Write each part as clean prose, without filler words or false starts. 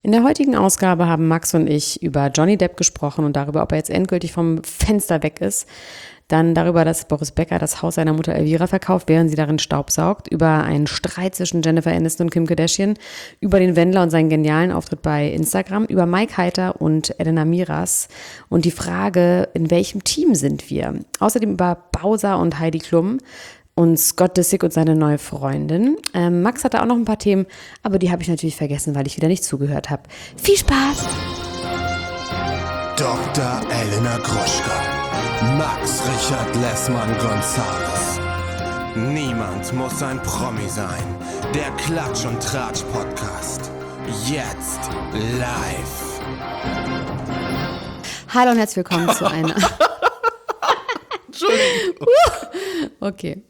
In der heutigen Ausgabe haben Max und ich über Johnny Depp gesprochen und darüber, ob er jetzt endgültig vom Fenster weg ist. Dann darüber, dass Boris Becker das Haus seiner Mutter Elvira verkauft, während sie darin staubsaugt. Über einen Streit zwischen Jennifer Aniston und Kim Kardashian. Über den Wendler und seinen genialen Auftritt bei Instagram. Über Mike Heiter und Elena Miras. Und die Frage, in welchem Team sind wir? Außerdem über Bowser und Heidi Klum. Und Scott Disick und seine neue Freundin. Max hatte auch noch ein paar Themen, aber die habe ich natürlich vergessen, weil ich wieder nicht zugehört habe. Viel Spaß! Dr. Elena Gruschka, Max Richard Lessmann-Gonzales. Niemand muss ein Promi sein. Der Klatsch- und Tratsch-Podcast. Jetzt live. Hallo und herzlich willkommen zu einer... Entschuldigung. Okay.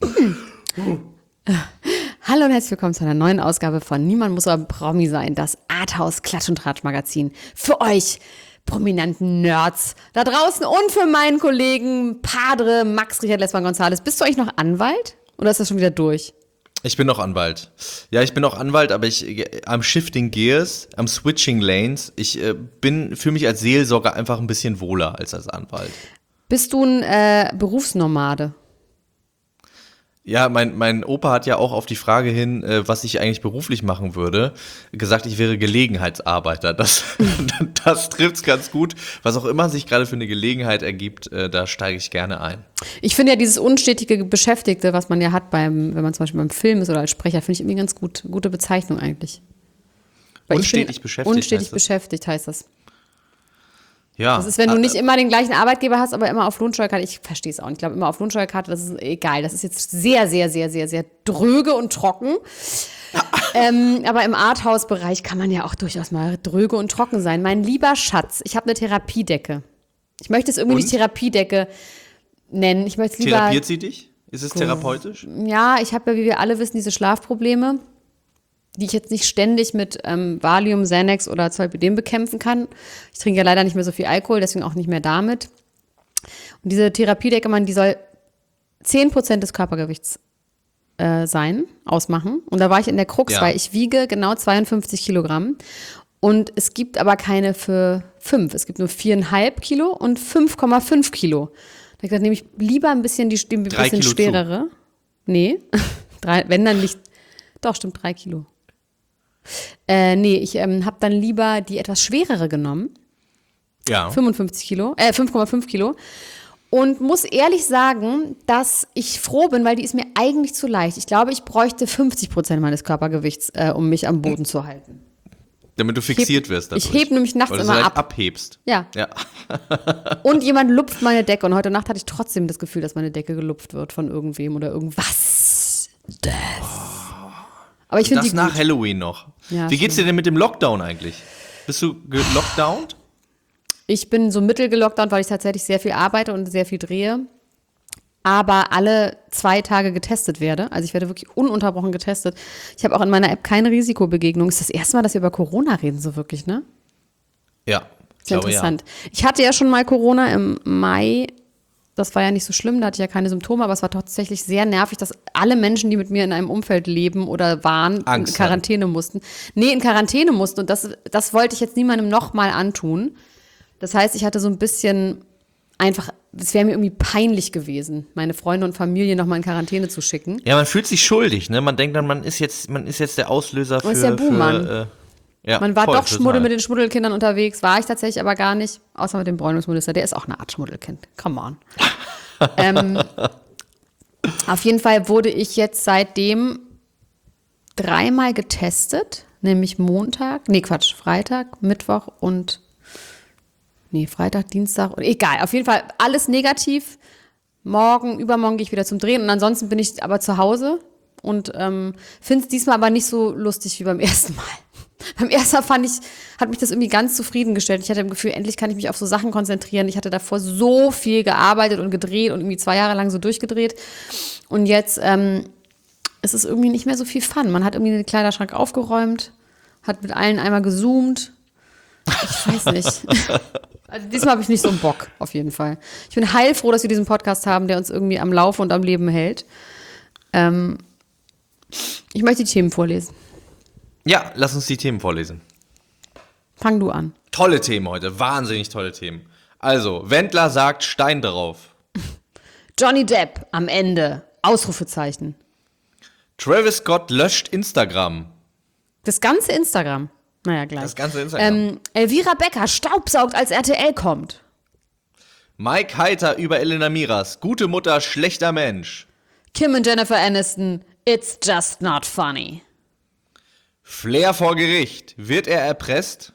Hallo und herzlich willkommen zu einer neuen Ausgabe von Niemand muss ein Promi sein, das Arthouse Klatsch- und Tratsch-Magazin. Für euch prominenten Nerds da draußen und für meinen Kollegen Padre Max Richard Lessmann-Gonzales. Bist du eigentlich noch Anwalt oder ist das schon wieder durch? Ich bin noch Anwalt. Ja, ich bin noch Anwalt, aber am Shifting Gears, am Switching Lanes. Ich fühle mich als Seelsorger einfach ein bisschen wohler als Anwalt. Bist du ein Berufsnomade? Ja, mein Opa hat ja auch auf die Frage hin, was ich eigentlich beruflich machen würde, gesagt, ich wäre Gelegenheitsarbeiter. Das trifft's ganz gut. Was auch immer sich gerade für eine Gelegenheit ergibt, da steige ich gerne ein. Ich finde ja dieses unstetige Beschäftigte, was man ja hat, wenn man zum Beispiel beim Film ist oder als Sprecher, finde ich irgendwie ganz gut. Gute Bezeichnung eigentlich. Weil unstetig beschäftigt. Unstetig beschäftigt heißt das. Ja. Das ist, wenn du nicht immer den gleichen Arbeitgeber hast, aber immer auf Lohnsteuerkarte. Ich verstehe es auch nicht. Ich glaube, immer auf Lohnsteuerkarte, das ist egal. Das ist jetzt sehr, sehr, sehr, sehr, sehr dröge und trocken. Aber im Arthouse-Bereich kann man ja auch durchaus mal dröge und trocken sein. Mein lieber Schatz, ich habe eine Therapiedecke. Ich möchte es irgendwie nicht Therapiedecke nennen. Ich möchte es lieber. Therapiert sie dich? Ist es therapeutisch? Ja, ich habe ja, wie wir alle wissen, diese Schlafprobleme, die ich jetzt nicht ständig mit Valium, Xanax oder Zolpidem bekämpfen kann. Ich trinke ja leider nicht mehr so viel Alkohol, deswegen auch nicht mehr damit. Und diese Therapiedecke, die soll 10% des Körpergewichts ausmachen. Und da war ich in der Krux, weil ich wiege genau 52 Kilogramm. Und es gibt aber keine für 5. Es gibt nur 4,5 Kilo und 5,5 Kilo. Da habe ich gesagt, nehme ich lieber ein bisschen die ein bisschen schwerere. Nee, wenn dann nicht. Doch, stimmt, 3 Kilo. Ich habe dann lieber die etwas schwerere genommen. Ja. 5,5 Kilo. Und muss ehrlich sagen, dass ich froh bin, weil die ist mir eigentlich zu leicht. Ich glaube, ich bräuchte 50% meines Körpergewichts, um mich am Boden zu halten. Damit du fixiert wirst dadurch. Ich hebe nämlich nachts weil du immer halt ab. abhebst. Ja. Und jemand lupft meine Decke. Und heute Nacht hatte ich trotzdem das Gefühl, dass meine Decke gelupft wird von irgendwem oder irgendwas. Aber ich finde das nach Halloween noch. Ja, wie geht's dir denn mit dem Lockdown eigentlich? Bist du gelockdownt? Ich bin so mittelgelockdownt, weil ich tatsächlich sehr viel arbeite und sehr viel drehe. Aber alle 2 Tage getestet werde. Also ich werde wirklich ununterbrochen getestet. Ich habe auch in meiner App keine Risikobegegnung. Ist das erste Mal, dass wir über Corona reden, so wirklich, ne? Ja, ich glaube, interessant. Ja. Ich hatte ja schon mal Corona im Mai. Das war ja nicht so schlimm, da hatte ich ja keine Symptome, aber es war tatsächlich sehr nervig, dass alle Menschen, die mit mir in einem Umfeld leben oder waren, in Quarantäne mussten. Nee, in Quarantäne mussten. Und das wollte ich jetzt niemandem nochmal antun. Das heißt, ich hatte so ein bisschen einfach, es wäre mir irgendwie peinlich gewesen, meine Freunde und Familie nochmal in Quarantäne zu schicken. Ja, man fühlt sich schuldig, ne? Man denkt dann, man ist jetzt der Auslöser für... Man ist der Buhmann. Ja, man war doch Schmuddel mit den Schmuddelkindern unterwegs, war ich tatsächlich aber gar nicht, außer mit dem Bräunungsminister, der ist auch eine Art Schmuddelkind, come on. Auf jeden Fall wurde ich jetzt seitdem 3-mal getestet, nämlich Freitag, Mittwoch und, Freitag, Dienstag, egal, auf jeden Fall alles negativ. Übermorgen gehe ich wieder zum Drehen und ansonsten bin ich aber zu Hause und finde es diesmal aber nicht so lustig wie beim ersten Mal. Beim ersten Mal hat mich das irgendwie ganz zufriedengestellt. Ich hatte das Gefühl, endlich kann ich mich auf so Sachen konzentrieren. Ich hatte davor so viel gearbeitet und gedreht und irgendwie 2 Jahre lang so durchgedreht. Und jetzt ist es irgendwie nicht mehr so viel Fun. Man hat irgendwie den Kleiderschrank aufgeräumt, hat mit allen einmal gezoomt. Ich weiß nicht. Also diesmal habe ich nicht so einen Bock, auf jeden Fall. Ich bin heilfroh, dass wir diesen Podcast haben, der uns irgendwie am Laufe und am Leben hält. Ich möchte die Themen vorlesen. Ja, lass uns die Themen vorlesen. Fang du an. Tolle Themen heute, wahnsinnig tolle Themen. Also, Wendler sagt Stein drauf. Johnny Depp am Ende. Ausrufezeichen. Travis Scott löscht Instagram. Das ganze Instagram. Naja, gleich. Das ganze Instagram. Elvira Becker staubsaugt, als RTL kommt. Mike Heiter über Elena Miras. Gute Mutter, schlechter Mensch. Kim und Jennifer Aniston. It's just not funny. Flair vor Gericht. Wird er erpresst?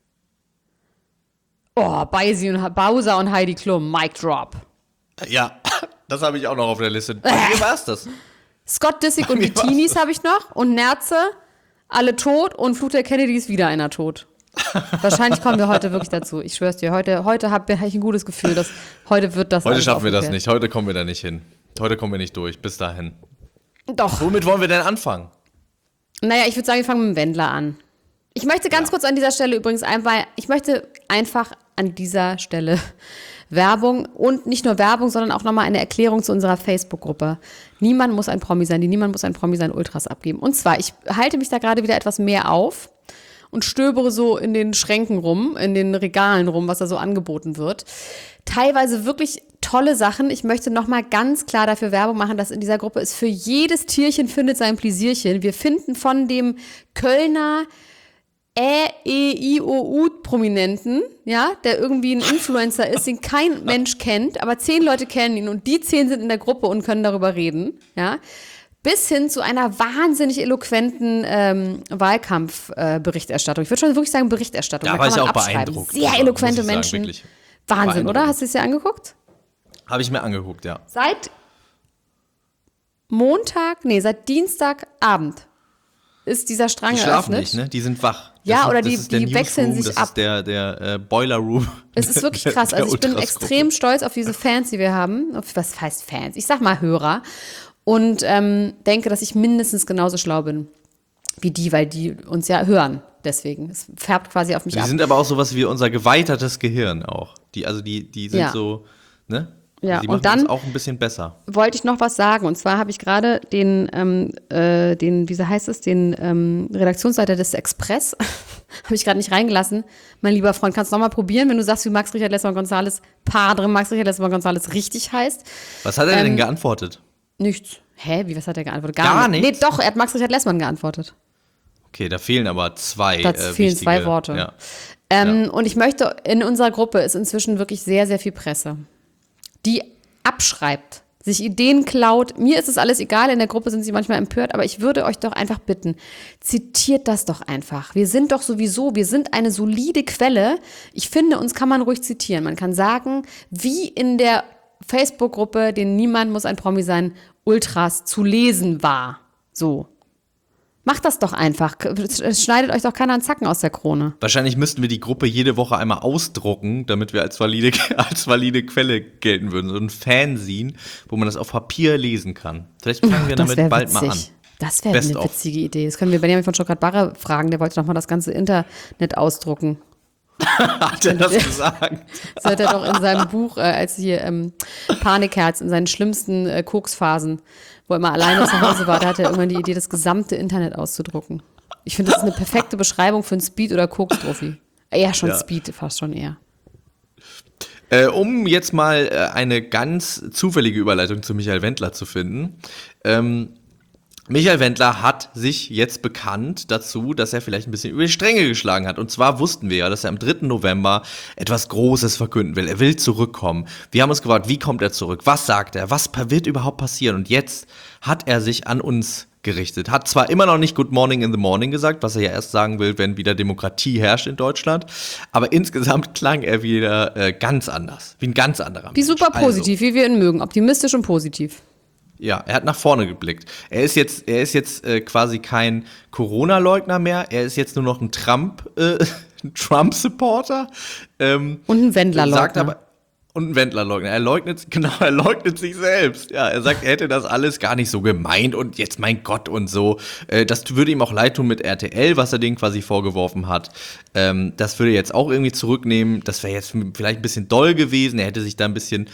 Oh, Bowser und Heidi Klum. Mic drop. Ja, das habe ich auch noch auf der Liste. Bei mir war es das. Scott Disick und die Teenies habe ich noch. Und Nerze. Alle tot. Und Flut der Kennedys wieder einer tot. Wahrscheinlich kommen wir heute wirklich dazu. Ich schwör's dir, heute habe ich ein gutes Gefühl, dass heute wird das. Heute schaffen wir das nicht. Heute kommen wir da nicht hin. Heute kommen wir nicht durch. Bis dahin. Doch. Womit wollen wir denn anfangen? Naja, ich würde sagen, wir fangen mit dem Wendler an. Ich möchte ganz kurz an dieser Stelle übrigens einfach an dieser Stelle Werbung und nicht nur Werbung, sondern auch nochmal eine Erklärung zu unserer Facebook-Gruppe. Niemand muss ein Promi sein, die Niemand muss ein Promi sein Ultras abgeben. Und zwar, ich halte mich da gerade wieder etwas mehr auf und stöbere so in den Schränken rum, in den Regalen rum, was da so angeboten wird. Teilweise wirklich tolle Sachen. Ich möchte nochmal ganz klar dafür Werbung machen, dass in dieser Gruppe ist für jedes Tierchen findet sein Pläsierchen. Wir finden von dem Kölner EIOU-Prominenten, ja, der irgendwie ein Influencer ist, den kein Mensch kennt, aber 10 Leute kennen ihn und die 10 sind in der Gruppe und können darüber reden, ja, bis hin zu einer wahnsinnig eloquenten Wahlkampfberichterstattung. Ich würde schon wirklich sagen Berichterstattung. Da war ich auch beeindruckt. Sehr eloquente muss ich sagen, Menschen. wirklich. Wahnsinn, oder? Hast du es dir angeguckt? Habe ich mir angeguckt, ja. Seit Dienstagabend ist dieser Strang Die schlafen eröffnet. nicht, ne? Die sind wach. Die wechseln sich ab. Das ist der Boiler Room. Es ist wirklich krass. Also ich bin extrem stolz auf diese Fans, die wir haben. Was heißt Fans? Ich sag mal Hörer. Und denke, dass ich mindestens genauso schlau bin wie die, weil die uns ja hören. Deswegen. Es färbt quasi auf mich ab. Die sind aber auch sowas wie unser geweitertes Gehirn auch. Die sind so, ne? Ja, die und machen dann das auch ein bisschen besser. Wollte ich noch was sagen. Und zwar habe ich gerade den Redaktionsleiter des Express, habe ich gerade nicht reingelassen. Mein lieber Freund, kannst du noch mal probieren, wenn du sagst, wie Max Richard Lessmann González, Padre Max Richard Lessmann González richtig heißt. Was hat er denn geantwortet? Nichts. Hä, was hat er geantwortet? Gar nichts? Nee, doch, er hat Max Richard Lessmann geantwortet. Okay, da fehlen aber zwei Da fehlen wichtige, 2 Worte. Ja. Und ich möchte, in unserer Gruppe ist inzwischen wirklich sehr, sehr viel Presse, die abschreibt, sich Ideen klaut. Mir ist es alles egal, in der Gruppe sind sie manchmal empört, aber ich würde euch doch einfach bitten, zitiert das doch einfach. Wir sind eine solide Quelle. Ich finde, uns kann man ruhig zitieren. Man kann sagen, wie in der Facebook-Gruppe, den Niemand muss ein Promi sein, Ultras zu lesen war. So. Macht das doch einfach. Es schneidet euch doch keiner einen Zacken aus der Krone. Wahrscheinlich müssten wir die Gruppe jede Woche einmal ausdrucken, damit wir als valide Quelle gelten würden. So ein Fanzine, wo man das auf Papier lesen kann. Vielleicht fangen wir damit bald mal an. Das wäre eine witzige Idee. Das können wir Benjamin von Stuttgart-Barre fragen. Der wollte noch mal das ganze Internet ausdrucken. Hat er das gesagt? Das hat er doch in seinem Buch, als hier Panikherz, in seinen schlimmsten Koksphasen, wo er immer alleine zu Hause war, da hat er irgendwann die Idee, das gesamte Internet auszudrucken. Ich finde, das ist eine perfekte Beschreibung für einen Speed- oder Koks-Profi. Eher schon ja. Speed, fast schon eher. Um jetzt mal eine ganz zufällige Überleitung zu Michael Wendler zu finden. Michael Wendler hat sich jetzt bekannt dazu, dass er vielleicht ein bisschen über die Stränge geschlagen hat. Und zwar wussten wir ja, dass er am 3. November etwas Großes verkünden will. Er will zurückkommen. Wir haben uns gefragt, wie kommt er zurück? Was sagt er? Was wird überhaupt passieren? Und jetzt hat er sich an uns gerichtet. Hat zwar immer noch nicht Good Morning in the Morning gesagt, was er ja erst sagen will, wenn wieder Demokratie herrscht in Deutschland. Aber insgesamt klang er wieder ganz anders. Wie ein ganz anderer Mensch. Wie super positiv, wie wir ihn mögen. Optimistisch und positiv. Ja, er hat nach vorne geblickt. Er ist jetzt quasi kein Corona-Leugner mehr. Er ist jetzt nur noch ein Trump-Supporter. Und ein Wendler-Leugner. Und ein Wendler-Leugner. Er leugnet sich selbst. Ja, er sagt, er hätte das alles gar nicht so gemeint und jetzt mein Gott und so. Das würde ihm auch leid tun mit RTL, was er denen quasi vorgeworfen hat. Das würde er jetzt auch irgendwie zurücknehmen. Das wäre jetzt vielleicht ein bisschen doll gewesen. Er hätte sich da ein bisschen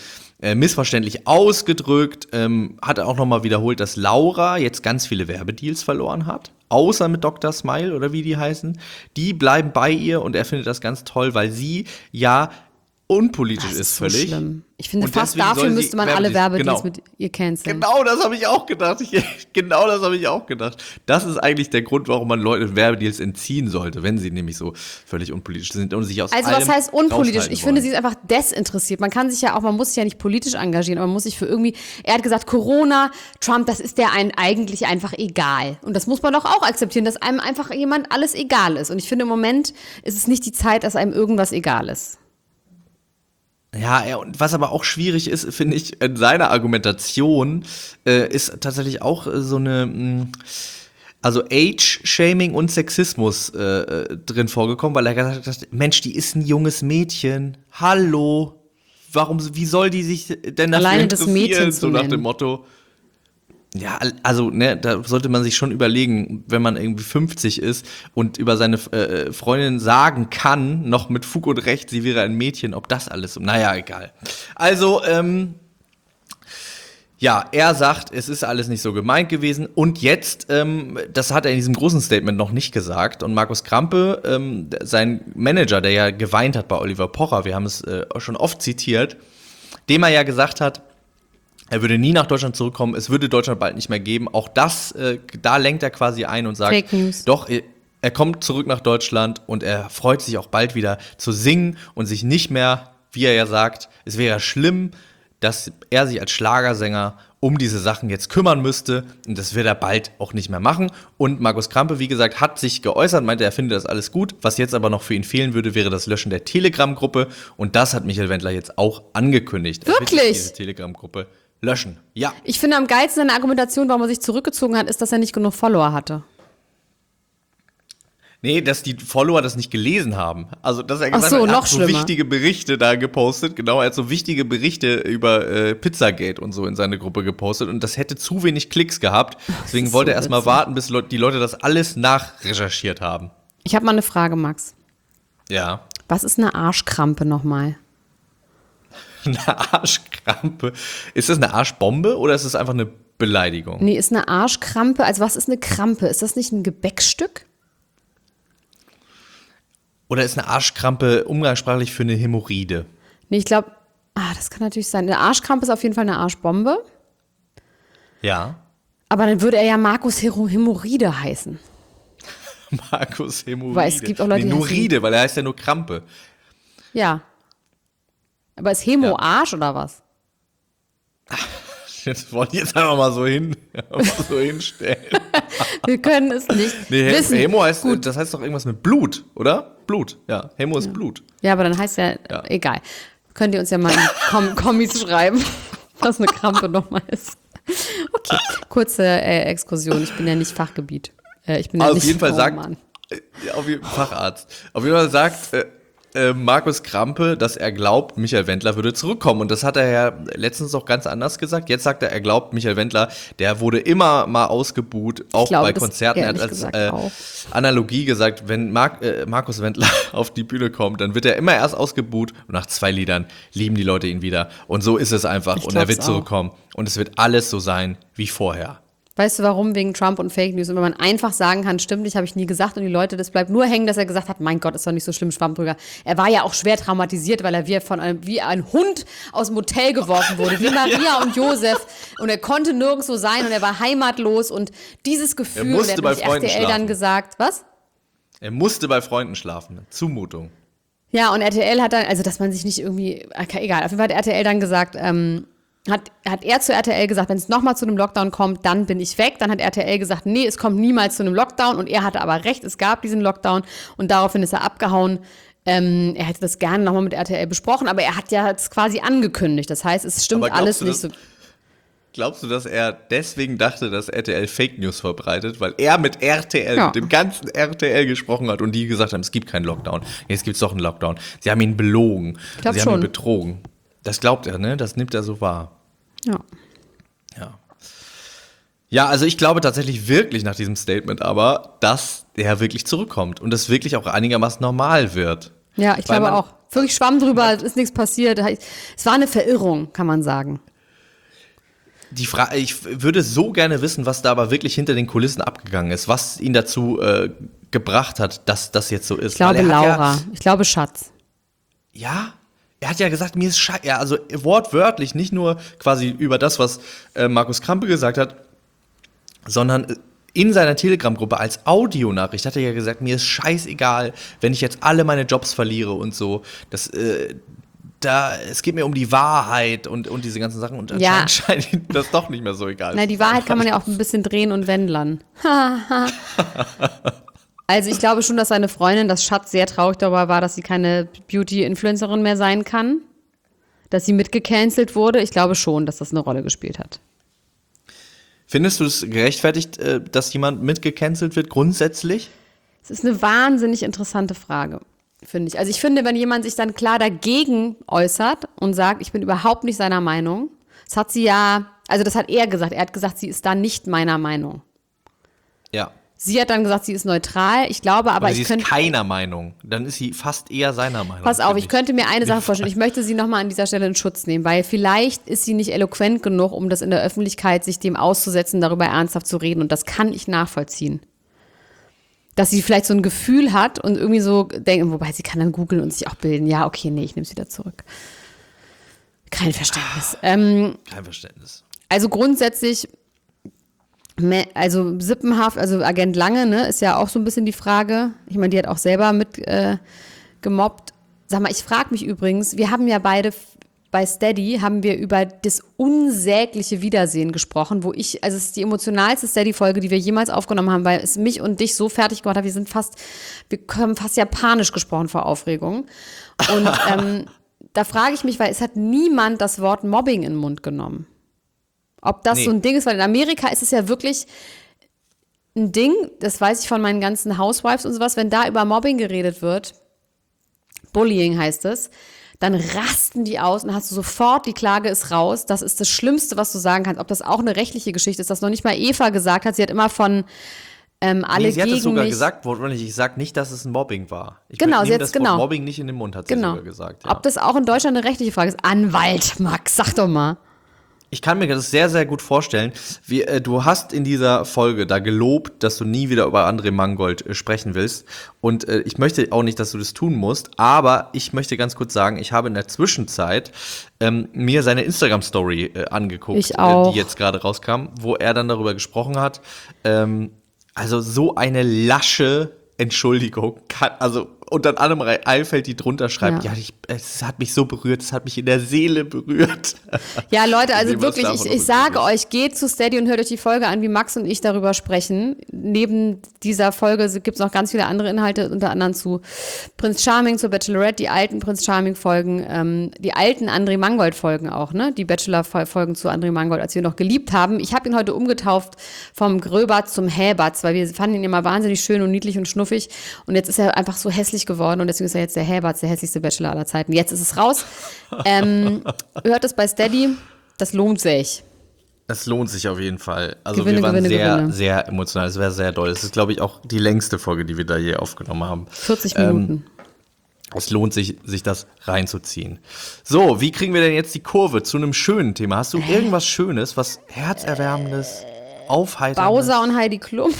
missverständlich ausgedrückt, hat er auch nochmal wiederholt, dass Laura jetzt ganz viele Werbedeals verloren hat. Außer mit Dr. Smile oder wie die heißen. Die bleiben bei ihr und er findet das ganz toll, weil sie ja unpolitisch ist so völlig. Schlimm. Ich finde, Und fast deswegen dafür soll sie müsste man alle Werbedeals genau. mit ihr canceln. Genau das habe ich auch gedacht. Genau das habe ich auch gedacht. Das ist eigentlich der Grund, warum man Leute Werbedeals entziehen sollte, wenn sie nämlich so völlig unpolitisch sind und sich aus Also allem was heißt unpolitisch? raushalten Ich finde, wollen. sie ist einfach desinteressiert. Man kann sich ja auch, man muss sich ja nicht politisch engagieren, aber man muss sich für irgendwie, er hat gesagt, Corona, Trump, das ist der einen eigentlich einfach egal. Und das muss man doch auch akzeptieren, dass einem einfach jemand alles egal ist. Und ich finde, im Moment ist es nicht die Zeit, dass einem irgendwas egal ist. Ja, und was aber auch schwierig ist, finde ich, in seiner Argumentation, ist tatsächlich auch so eine, also Age-Shaming und Sexismus drin vorgekommen, weil er gesagt hat, Mensch, die ist ein junges Mädchen, hallo, wie soll die sich denn dafür Alleine das interessieren, Mädchen so zu nach nennen. dem Motto. Ja, also, ne, da sollte man sich schon überlegen, wenn man irgendwie 50 ist und über seine Freundin sagen kann, noch mit Fug und Recht, sie wäre ein Mädchen, ob das alles so, naja, egal. Also, ja, er sagt, es ist alles nicht so gemeint gewesen und jetzt, das hat er in diesem großen Statement noch nicht gesagt und Markus Krampe, sein Manager, der ja geweint hat bei Oliver Pocher, wir haben es schon oft zitiert, dem er ja gesagt hat, er würde nie nach Deutschland zurückkommen, es würde Deutschland bald nicht mehr geben. Auch das, da lenkt er quasi ein und sagt, Fake News. doch, er kommt zurück nach Deutschland und er freut sich auch bald wieder zu singen und sich nicht mehr, wie er ja sagt, es wäre schlimm, dass er sich als Schlagersänger um diese Sachen jetzt kümmern müsste und das wird er bald auch nicht mehr machen. Und Markus Krampe, wie gesagt, hat sich geäußert, meinte, er findet das alles gut. Was jetzt aber noch für ihn fehlen würde, wäre das Löschen der Telegram-Gruppe und das hat Michael Wendler jetzt auch angekündigt. Er wird Wirklich? diese Telegram-Gruppe löschen. Ja. Ich finde am geilsten seine Argumentation, warum er sich zurückgezogen hat, ist, dass er nicht genug Follower hatte. Nee, dass die Follower das nicht gelesen haben. Also, dass er Ach gesagt so, hat, er noch hat so schlimmer. wichtige Berichte da gepostet. Genau, er hat so wichtige Berichte über Pizzagate und so in seine Gruppe gepostet. Und das hätte zu wenig Klicks gehabt. Deswegen ist wollte so er erst mal witzig. warten, bis die Leute das alles nachrecherchiert haben. Ich habe mal eine Frage, Max. Ja. Was ist eine Arschkrampe nochmal? Eine Arschkrampe. Ist das eine Arschbombe oder ist es einfach eine Beleidigung? Nee, ist eine Arschkrampe, also was ist eine Krampe? Ist das nicht ein Gebäckstück? Oder ist eine Arschkrampe umgangssprachlich für eine Hämorrhoide? Nee, ich glaube, das kann natürlich sein. Eine Arschkrampe ist auf jeden Fall eine Arschbombe. Ja. Aber dann würde er ja Markus Hämorrhoide heißen. Markus Hämorrhoide. Weil es gibt auch Leute, die nur heißen- Ride, weil er heißt ja nur Krampe. Ja. Aber ist Hemo Ja. Arsch oder was? Das wollte ich jetzt einfach mal so hinstellen. Wir können es nicht wissen. Hämo heißt, das heißt doch irgendwas mit Blut, oder? Blut, ja. Hämo ist Blut. Ja, aber dann heißt ja, Ja. egal. Könnt ihr uns ja mal in Kommis schreiben, was eine Krampe nochmal ist. Okay, kurze Exkursion. Ich bin ja nicht Fachgebiet. Ich bin ja Auf nicht jeden Fall sagt, Mann. Facharzt. Auf jeden Fall sagt Markus Krampe, dass er glaubt, Michael Wendler würde zurückkommen. Und das hat er ja letztens auch ganz anders gesagt. Jetzt sagt er glaubt, Michael Wendler, der wurde immer mal ausgebuht, auch glaube bei das Konzerten. Er hat ehrlich als gesagt auch. Analogie gesagt, wenn Markus Wendler auf die Bühne kommt, dann wird er immer erst ausgebuht und nach 2 Liedern lieben die Leute ihn wieder. Und so ist es einfach. Ich Und er glaub's wird zurückkommen. Und es wird alles so sein wie vorher. Weißt du warum? Wegen Trump und Fake News. Und wenn man einfach sagen kann, stimmt nicht, habe ich nie gesagt. Und die Leute, das bleibt nur hängen, dass er gesagt hat, mein Gott, ist doch nicht so schlimm, Schwamm drüber. Er war ja auch schwer traumatisiert, weil er wie ein Hund aus dem Hotel geworfen wurde. Wie Maria und Josef. Und er konnte nirgendwo sein und er war heimatlos. Und dieses Gefühl, Er musste der hat bei nämlich Freunden RTL dann schlafen. gesagt, was? Er musste bei Freunden schlafen. Zumutung. Ja, und RTL hat dann, also dass man sich nicht irgendwie, okay, egal, auf jeden Fall hat RTL dann gesagt, hat er zu RTL gesagt, wenn es nochmal zu einem Lockdown kommt, dann bin ich weg. Dann hat RTL gesagt, nee, es kommt niemals zu einem Lockdown. Und er hatte aber recht, es gab diesen Lockdown. Und daraufhin ist er abgehauen. Er hätte das gerne nochmal mit RTL besprochen, aber er hat ja es quasi angekündigt. Das heißt, es stimmt Aber glaubst alles du, nicht so. Glaubst du, dass er deswegen dachte, dass RTL Fake News verbreitet? Weil er mit RTL, Ja. mit dem ganzen RTL gesprochen hat und die gesagt haben, es gibt keinen Lockdown. Jetzt gibt es doch einen Lockdown. Sie haben ihn belogen. glaub Sie haben schon. ihn betrogen. Das glaubt er, ne? Das nimmt er so wahr. Ja. Ja. Ja, also ich glaube tatsächlich wirklich nach diesem Statement aber, dass er wirklich zurückkommt und das wirklich auch einigermaßen normal wird. Ja, ich glaube auch. Wirklich schwamm drüber, ist nichts passiert. Es war eine Verirrung, kann man sagen. Ich würde so gerne wissen, was da aber wirklich hinter den Kulissen abgegangen ist, was ihn dazu gebracht hat, dass das jetzt so ist. Ich glaube Laura, ich glaube Schatz. Ja, er hat ja gesagt, mir ist scheiße, ja, also wortwörtlich, nicht nur quasi über das, was Markus Krampe gesagt hat, sondern in seiner Telegram-Gruppe als Audionachricht hat er ja gesagt, mir ist scheißegal, wenn ich jetzt alle meine Jobs verliere und so. Es geht mir um die Wahrheit und diese ganzen Sachen und anscheinend scheint ihm das doch nicht mehr so egal. Na, die Wahrheit kann man ja auch ein bisschen drehen und wendlern. Also ich glaube schon, dass seine Freundin, das Schatz, sehr traurig darüber war, dass sie keine Beauty-Influencerin mehr sein kann. Dass sie mitgecancelt wurde. Ich glaube schon, dass das eine Rolle gespielt hat. Findest du es gerechtfertigt, dass jemand mitgecancelt wird, grundsätzlich? Das ist eine wahnsinnig interessante Frage, finde ich. Also ich finde, wenn jemand sich dann klar dagegen äußert und sagt, ich bin überhaupt nicht seiner Meinung, das hat sie ja, also das hat er gesagt. Er hat gesagt, sie ist da nicht meiner Meinung. Ja. Sie hat dann gesagt, sie ist neutral. Ich glaube aber, oder sie ist keiner Meinung. Dann ist sie fast eher seiner Meinung. Pass auf, ich könnte mir eine Sache vorstellen. Ich möchte sie nochmal an dieser Stelle in Schutz nehmen, weil vielleicht ist sie nicht eloquent genug, um das in der Öffentlichkeit sich dem auszusetzen, darüber ernsthaft zu reden. Und das kann ich nachvollziehen. Dass sie vielleicht so ein Gefühl hat und irgendwie so denken, wobei sie kann dann googeln und sich auch bilden. Ja, okay, nee, ich nehme es wieder zurück. Kein Verständnis. Kein Verständnis. Also grundsätzlich, also Sippenhaft, also Agent Lange, ne, ist ja auch so ein bisschen die Frage. Ich meine, die hat auch selber mit gemobbt. Sag mal, ich frage mich übrigens, wir haben ja beide bei Steady, haben wir über das unsägliche Wiedersehen gesprochen, wo ich, also es ist die emotionalste Steady-Folge, die wir jemals aufgenommen haben, weil es mich und dich so fertig gemacht hat, wir haben fast japanisch gesprochen vor Aufregung. Und da frage ich mich, weil es hat niemand das Wort Mobbing in den Mund genommen. Ob das so ein Ding ist, weil in Amerika ist es ja wirklich ein Ding, das weiß ich von meinen ganzen Housewives und sowas, wenn da über Mobbing geredet wird, Bullying heißt es, dann rasten die aus und hast du sofort, die Klage ist raus. Das ist das Schlimmste, was du sagen kannst. Ob das auch eine rechtliche Geschichte ist, das noch nicht mal Eva gesagt hat. Sie hat immer von alle sie hat gegen es sogar mich. gesagt, wortwörtlich. Ich sage nicht, dass es ein Mobbing war. Genau, sie hat das Wort Mobbing nicht in den Mund, hat sie sogar gesagt. Ja. Ob das auch in Deutschland eine rechtliche Frage ist? Anwalt, Max, sag doch mal. Ich kann mir das sehr, sehr gut vorstellen. Du hast in dieser Folge da gelobt, dass du nie wieder über André Mangold sprechen willst. Und ich möchte auch nicht, dass du das tun musst. Aber ich möchte ganz kurz sagen, ich habe in der Zwischenzeit mir seine Instagram-Story angeguckt, die jetzt gerade rauskam, wo er dann darüber gesprochen hat. Also so eine lasche Entschuldigung, und dann Annemarie Eilfeld, die drunter schreibt, es hat mich so berührt, es hat mich in der Seele berührt. Ja, Leute, also wirklich, ich sage euch, geht zu Steady und hört euch die Folge an, wie Max und ich darüber sprechen. Neben dieser Folge gibt es noch ganz viele andere Inhalte, unter anderem zu Prinz Charming, zur Bachelorette, die alten Prinz Charming-Folgen, die alten André Mangold-Folgen auch, ne? Die Bachelor-Folgen zu André Mangold, als wir noch geliebt haben. Ich habe ihn heute umgetauft vom Gröbatz zum Häbatz, weil wir fanden ihn immer wahnsinnig schön und niedlich und schnuffig. Und jetzt ist er einfach so hässlich geworden und deswegen ist er jetzt der Häbatz, der hässlichste Bachelor aller Zeiten. Jetzt ist es raus. Hört es bei Steady, das lohnt sich. Es lohnt sich auf jeden Fall. Also Gewinne, wir waren Gewinne. sehr emotional, es wäre sehr doll. Es ist, glaube ich, auch die längste Folge, die wir da je aufgenommen haben. 40 Minuten. Es lohnt sich das reinzuziehen. So, wie kriegen wir denn jetzt die Kurve zu einem schönen Thema? Hast du irgendwas Schönes, was Herzerwärmendes, Aufheiterndes? Bowser und Heidi Klum.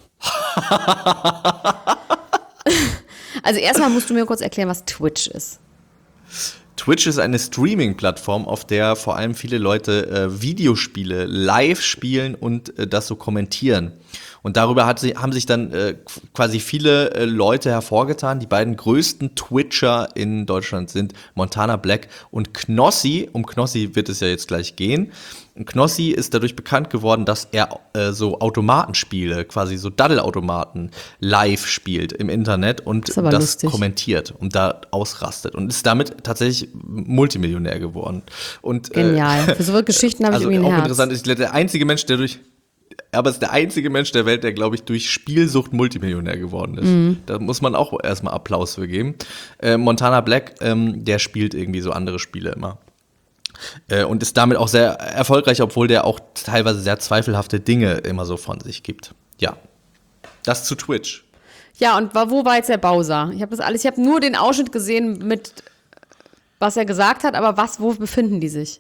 Also erstmal musst du mir kurz erklären, was Twitch ist. Twitch ist eine Streaming-Plattform, auf der vor allem viele Leute Videospiele live spielen und das so kommentieren. Und darüber haben sich dann quasi viele Leute hervorgetan. Die beiden größten Twitcher in Deutschland sind Montana Black und Knossi. Um Knossi wird es ja jetzt gleich gehen. Und Knossi ist dadurch bekannt geworden, dass er so Automatenspiele, quasi so Daddelautomaten live spielt im Internet und das kommentiert und da ausrastet. Und ist damit tatsächlich Multimillionär geworden. Und, genial. Für so Geschichten habe ich irgendwie ein Herz. Auch interessant ist, der einzige Mensch, aber es ist der einzige Mensch der Welt, der, glaube ich, durch Spielsucht Multimillionär geworden ist. Mhm. Da muss man auch erstmal Applaus für geben. Montana Black, der spielt irgendwie so andere Spiele immer. Und ist damit auch sehr erfolgreich, obwohl der auch teilweise sehr zweifelhafte Dinge immer so von sich gibt. Ja, das zu Twitch. Ja, und wo war jetzt der Bowser? Ich habe nur den Ausschnitt gesehen mit, was er gesagt hat, aber wo befinden die sich?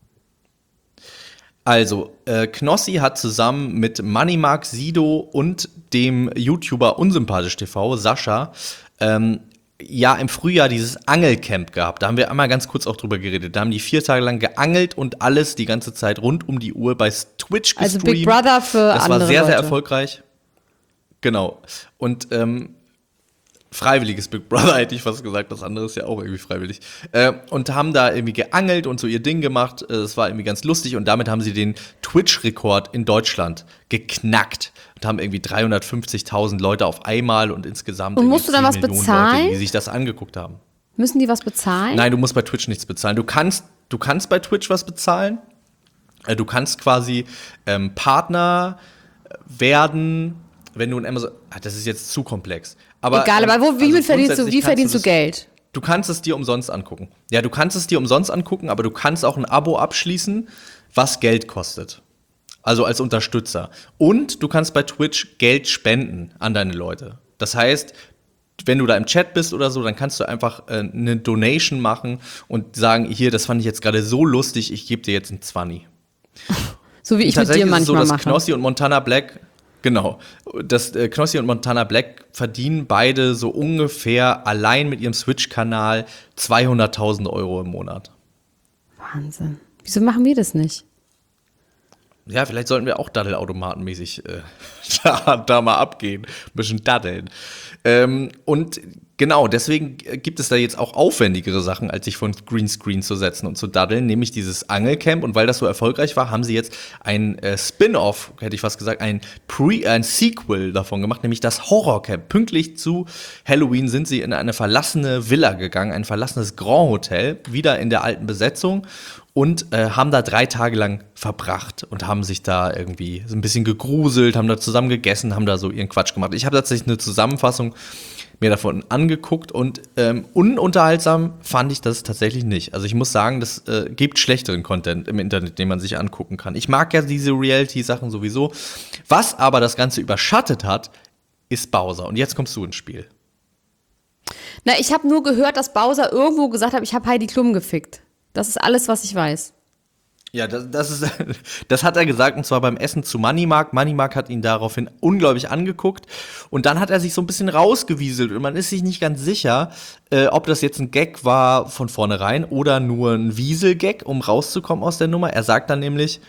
Also, Knossi hat zusammen mit Moneymark, Sido und dem YouTuber Unsympathisch TV, Sascha, ja im Frühjahr dieses Angelcamp gehabt. Da haben wir einmal ganz kurz auch drüber geredet. Da haben die 4 Tage lang geangelt und alles die ganze Zeit rund um die Uhr bei Twitch gestreamt. Also Big Brother für das andere war sehr, Leute. sehr erfolgreich. Genau. Und freiwilliges Big Brother hätte ich fast gesagt, das andere ist ja auch irgendwie freiwillig. Und haben da irgendwie geangelt und so ihr Ding gemacht. Es war irgendwie ganz lustig und damit haben sie den Twitch-Rekord in Deutschland geknackt und haben irgendwie 350.000 Leute auf einmal und insgesamt Und musst du dann was 10 Millionen bezahlen? Leute, die sich das angeguckt haben. Müssen die was bezahlen? Nein, du musst bei Twitch nichts bezahlen. Du kannst bei Twitch was bezahlen. Du kannst quasi Partner werden, wenn du ein Amazon. Das ist jetzt zu komplex. Aber, Egal, aber wie verdienst grundsätzlich du Geld? Du kannst es dir umsonst angucken. Ja, du kannst es dir umsonst angucken, aber du kannst auch ein Abo abschließen, was Geld kostet. Also als Unterstützer. Und du kannst bei Twitch Geld spenden an deine Leute. Das heißt, wenn du da im Chat bist oder so, dann kannst du einfach eine Donation machen und sagen, hier, das fand ich jetzt gerade so lustig, ich gebe dir jetzt einen 20. So wie ich mit dir manchmal ist es so, dass mache. Knossi und Montana Black, genau, dass Knossi und Montana Black verdienen beide so ungefähr allein mit ihrem Switch-Kanal 200.000 € im Monat. Wahnsinn. Wieso machen wir das nicht? Ja, vielleicht sollten wir auch Daddelautomatenmäßig da mal abgehen. Ein bisschen daddeln. Und genau, deswegen gibt es da jetzt auch aufwendigere Sachen, als sich von Greenscreen zu setzen und zu daddeln, nämlich dieses Angelcamp. Und weil das so erfolgreich war, haben sie jetzt ein Spin-off, hätte ich fast gesagt, ein Sequel davon gemacht, nämlich das Horrorcamp. Pünktlich zu Halloween sind sie in eine verlassene Villa gegangen, ein verlassenes Grand Hotel, wieder in der alten Besetzung. Und haben da 3 Tage lang verbracht und haben sich da irgendwie so ein bisschen gegruselt, haben da zusammen gegessen, haben da so ihren Quatsch gemacht. Ich habe tatsächlich eine Zusammenfassung mir davon angeguckt und ununterhaltsam fand ich das tatsächlich nicht. Also ich muss sagen, das gibt schlechteren Content im Internet, den man sich angucken kann. Ich mag ja diese Reality-Sachen sowieso. Was aber das Ganze überschattet hat, ist Bowser. Und jetzt kommst du ins Spiel. Na, ich habe nur gehört, dass Bowser irgendwo gesagt hat, ich habe Heidi Klum gefickt. Das ist alles, was ich weiß. Ja, das hat er gesagt, und zwar beim Essen zu Moneymark. Moneymark hat ihn daraufhin unglaublich angeguckt. Und dann hat er sich so ein bisschen rausgewieselt. Und man ist sich nicht ganz sicher, ob das jetzt ein Gag war von vornherein oder nur ein Wiesel-Gag, um rauszukommen aus der Nummer. Er sagt dann nämlich,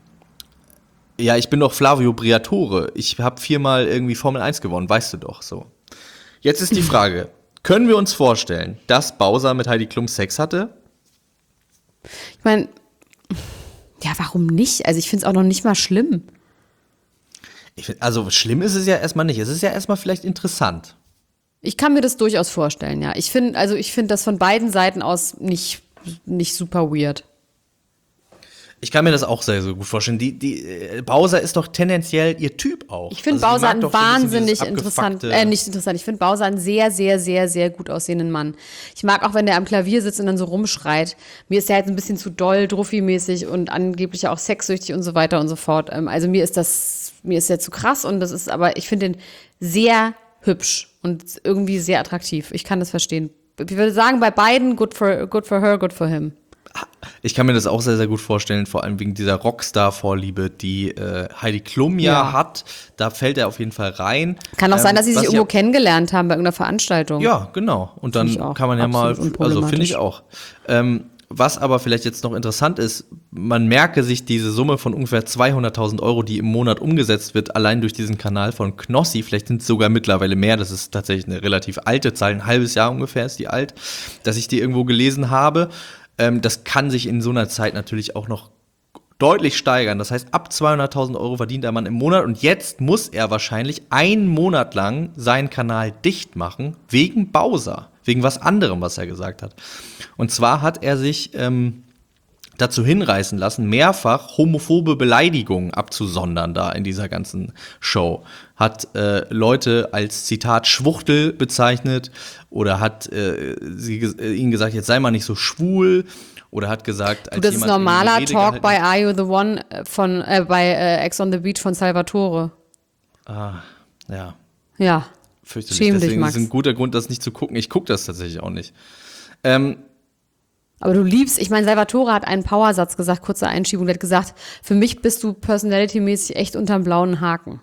ja, ich bin doch Flavio Briatore. Ich habe 4-mal irgendwie Formel 1 gewonnen, weißt du doch so. Jetzt ist die Frage, können wir uns vorstellen, dass Bowser mit Heidi Klum Sex hatte? Ich meine, ja, warum nicht? Also ich finde es auch noch nicht mal schlimm. Also schlimm ist es ja erstmal nicht. Es ist ja erstmal vielleicht interessant. Ich kann mir das durchaus vorstellen, ja. Ich finde das von beiden Seiten aus nicht super weird. Ich kann mir das auch sehr, sehr gut vorstellen. Bowser ist doch tendenziell ihr Typ auch. Ich finde also Bowser einen wahnsinnig interessant, nicht interessant. Ich finde Bowser einen sehr, sehr, sehr, sehr gut aussehenden Mann. Ich mag auch, wenn der am Klavier sitzt und dann so rumschreit. Mir ist der halt ein bisschen zu doll, Druffi-mäßig und angeblich auch sexsüchtig und so weiter und so fort. Also mir ist der zu krass und aber ich finde den sehr hübsch und irgendwie sehr attraktiv. Ich kann das verstehen. Ich würde sagen, bei beiden good for her, good for him. Ich kann mir das auch sehr, sehr gut vorstellen, vor allem wegen dieser Rockstar-Vorliebe, die Heidi Klum ja hat. Da fällt er auf jeden Fall rein. Kann auch sein, dass sie sich irgendwo kennengelernt haben bei irgendeiner Veranstaltung. Ja, genau. Und dann kann man ja mal, also finde ich auch. Was aber vielleicht jetzt noch interessant ist, man merke sich diese Summe von ungefähr 200.000 €, die im Monat umgesetzt wird, allein durch diesen Kanal von Knossi. Vielleicht sind es sogar mittlerweile mehr. Das ist tatsächlich eine relativ alte Zahl. Ein halbes Jahr ungefähr ist die alt, dass ich die irgendwo gelesen habe. Das kann sich in so einer Zeit natürlich auch noch deutlich steigern. Das heißt, ab 200.000 € verdient der Mann im Monat. Und jetzt muss er wahrscheinlich 1 Monat lang seinen Kanal dicht machen, wegen Bowser. Wegen was anderem, was er gesagt hat. Und zwar hat er sich dazu hinreißen lassen, mehrfach homophobe Beleidigungen abzusondern da in dieser ganzen Show. Hat Leute als, Zitat, Schwuchtel bezeichnet oder hat ihnen gesagt, jetzt sei mal nicht so schwul oder hat gesagt, als das ist normaler Talk bei Are You The One bei Ex on the Beach von Salvatore. Ah, ja. Ja. Fürchterlich. Schäm dich, Deswegen Max. ist ein guter Grund, das nicht zu gucken. Ich gucke das tatsächlich auch nicht. Aber du liebst, ich meine, Salvatore hat einen Powersatz gesagt, kurze Einschiebung, der hat gesagt, für mich bist du personality-mäßig echt unterm blauen Haken.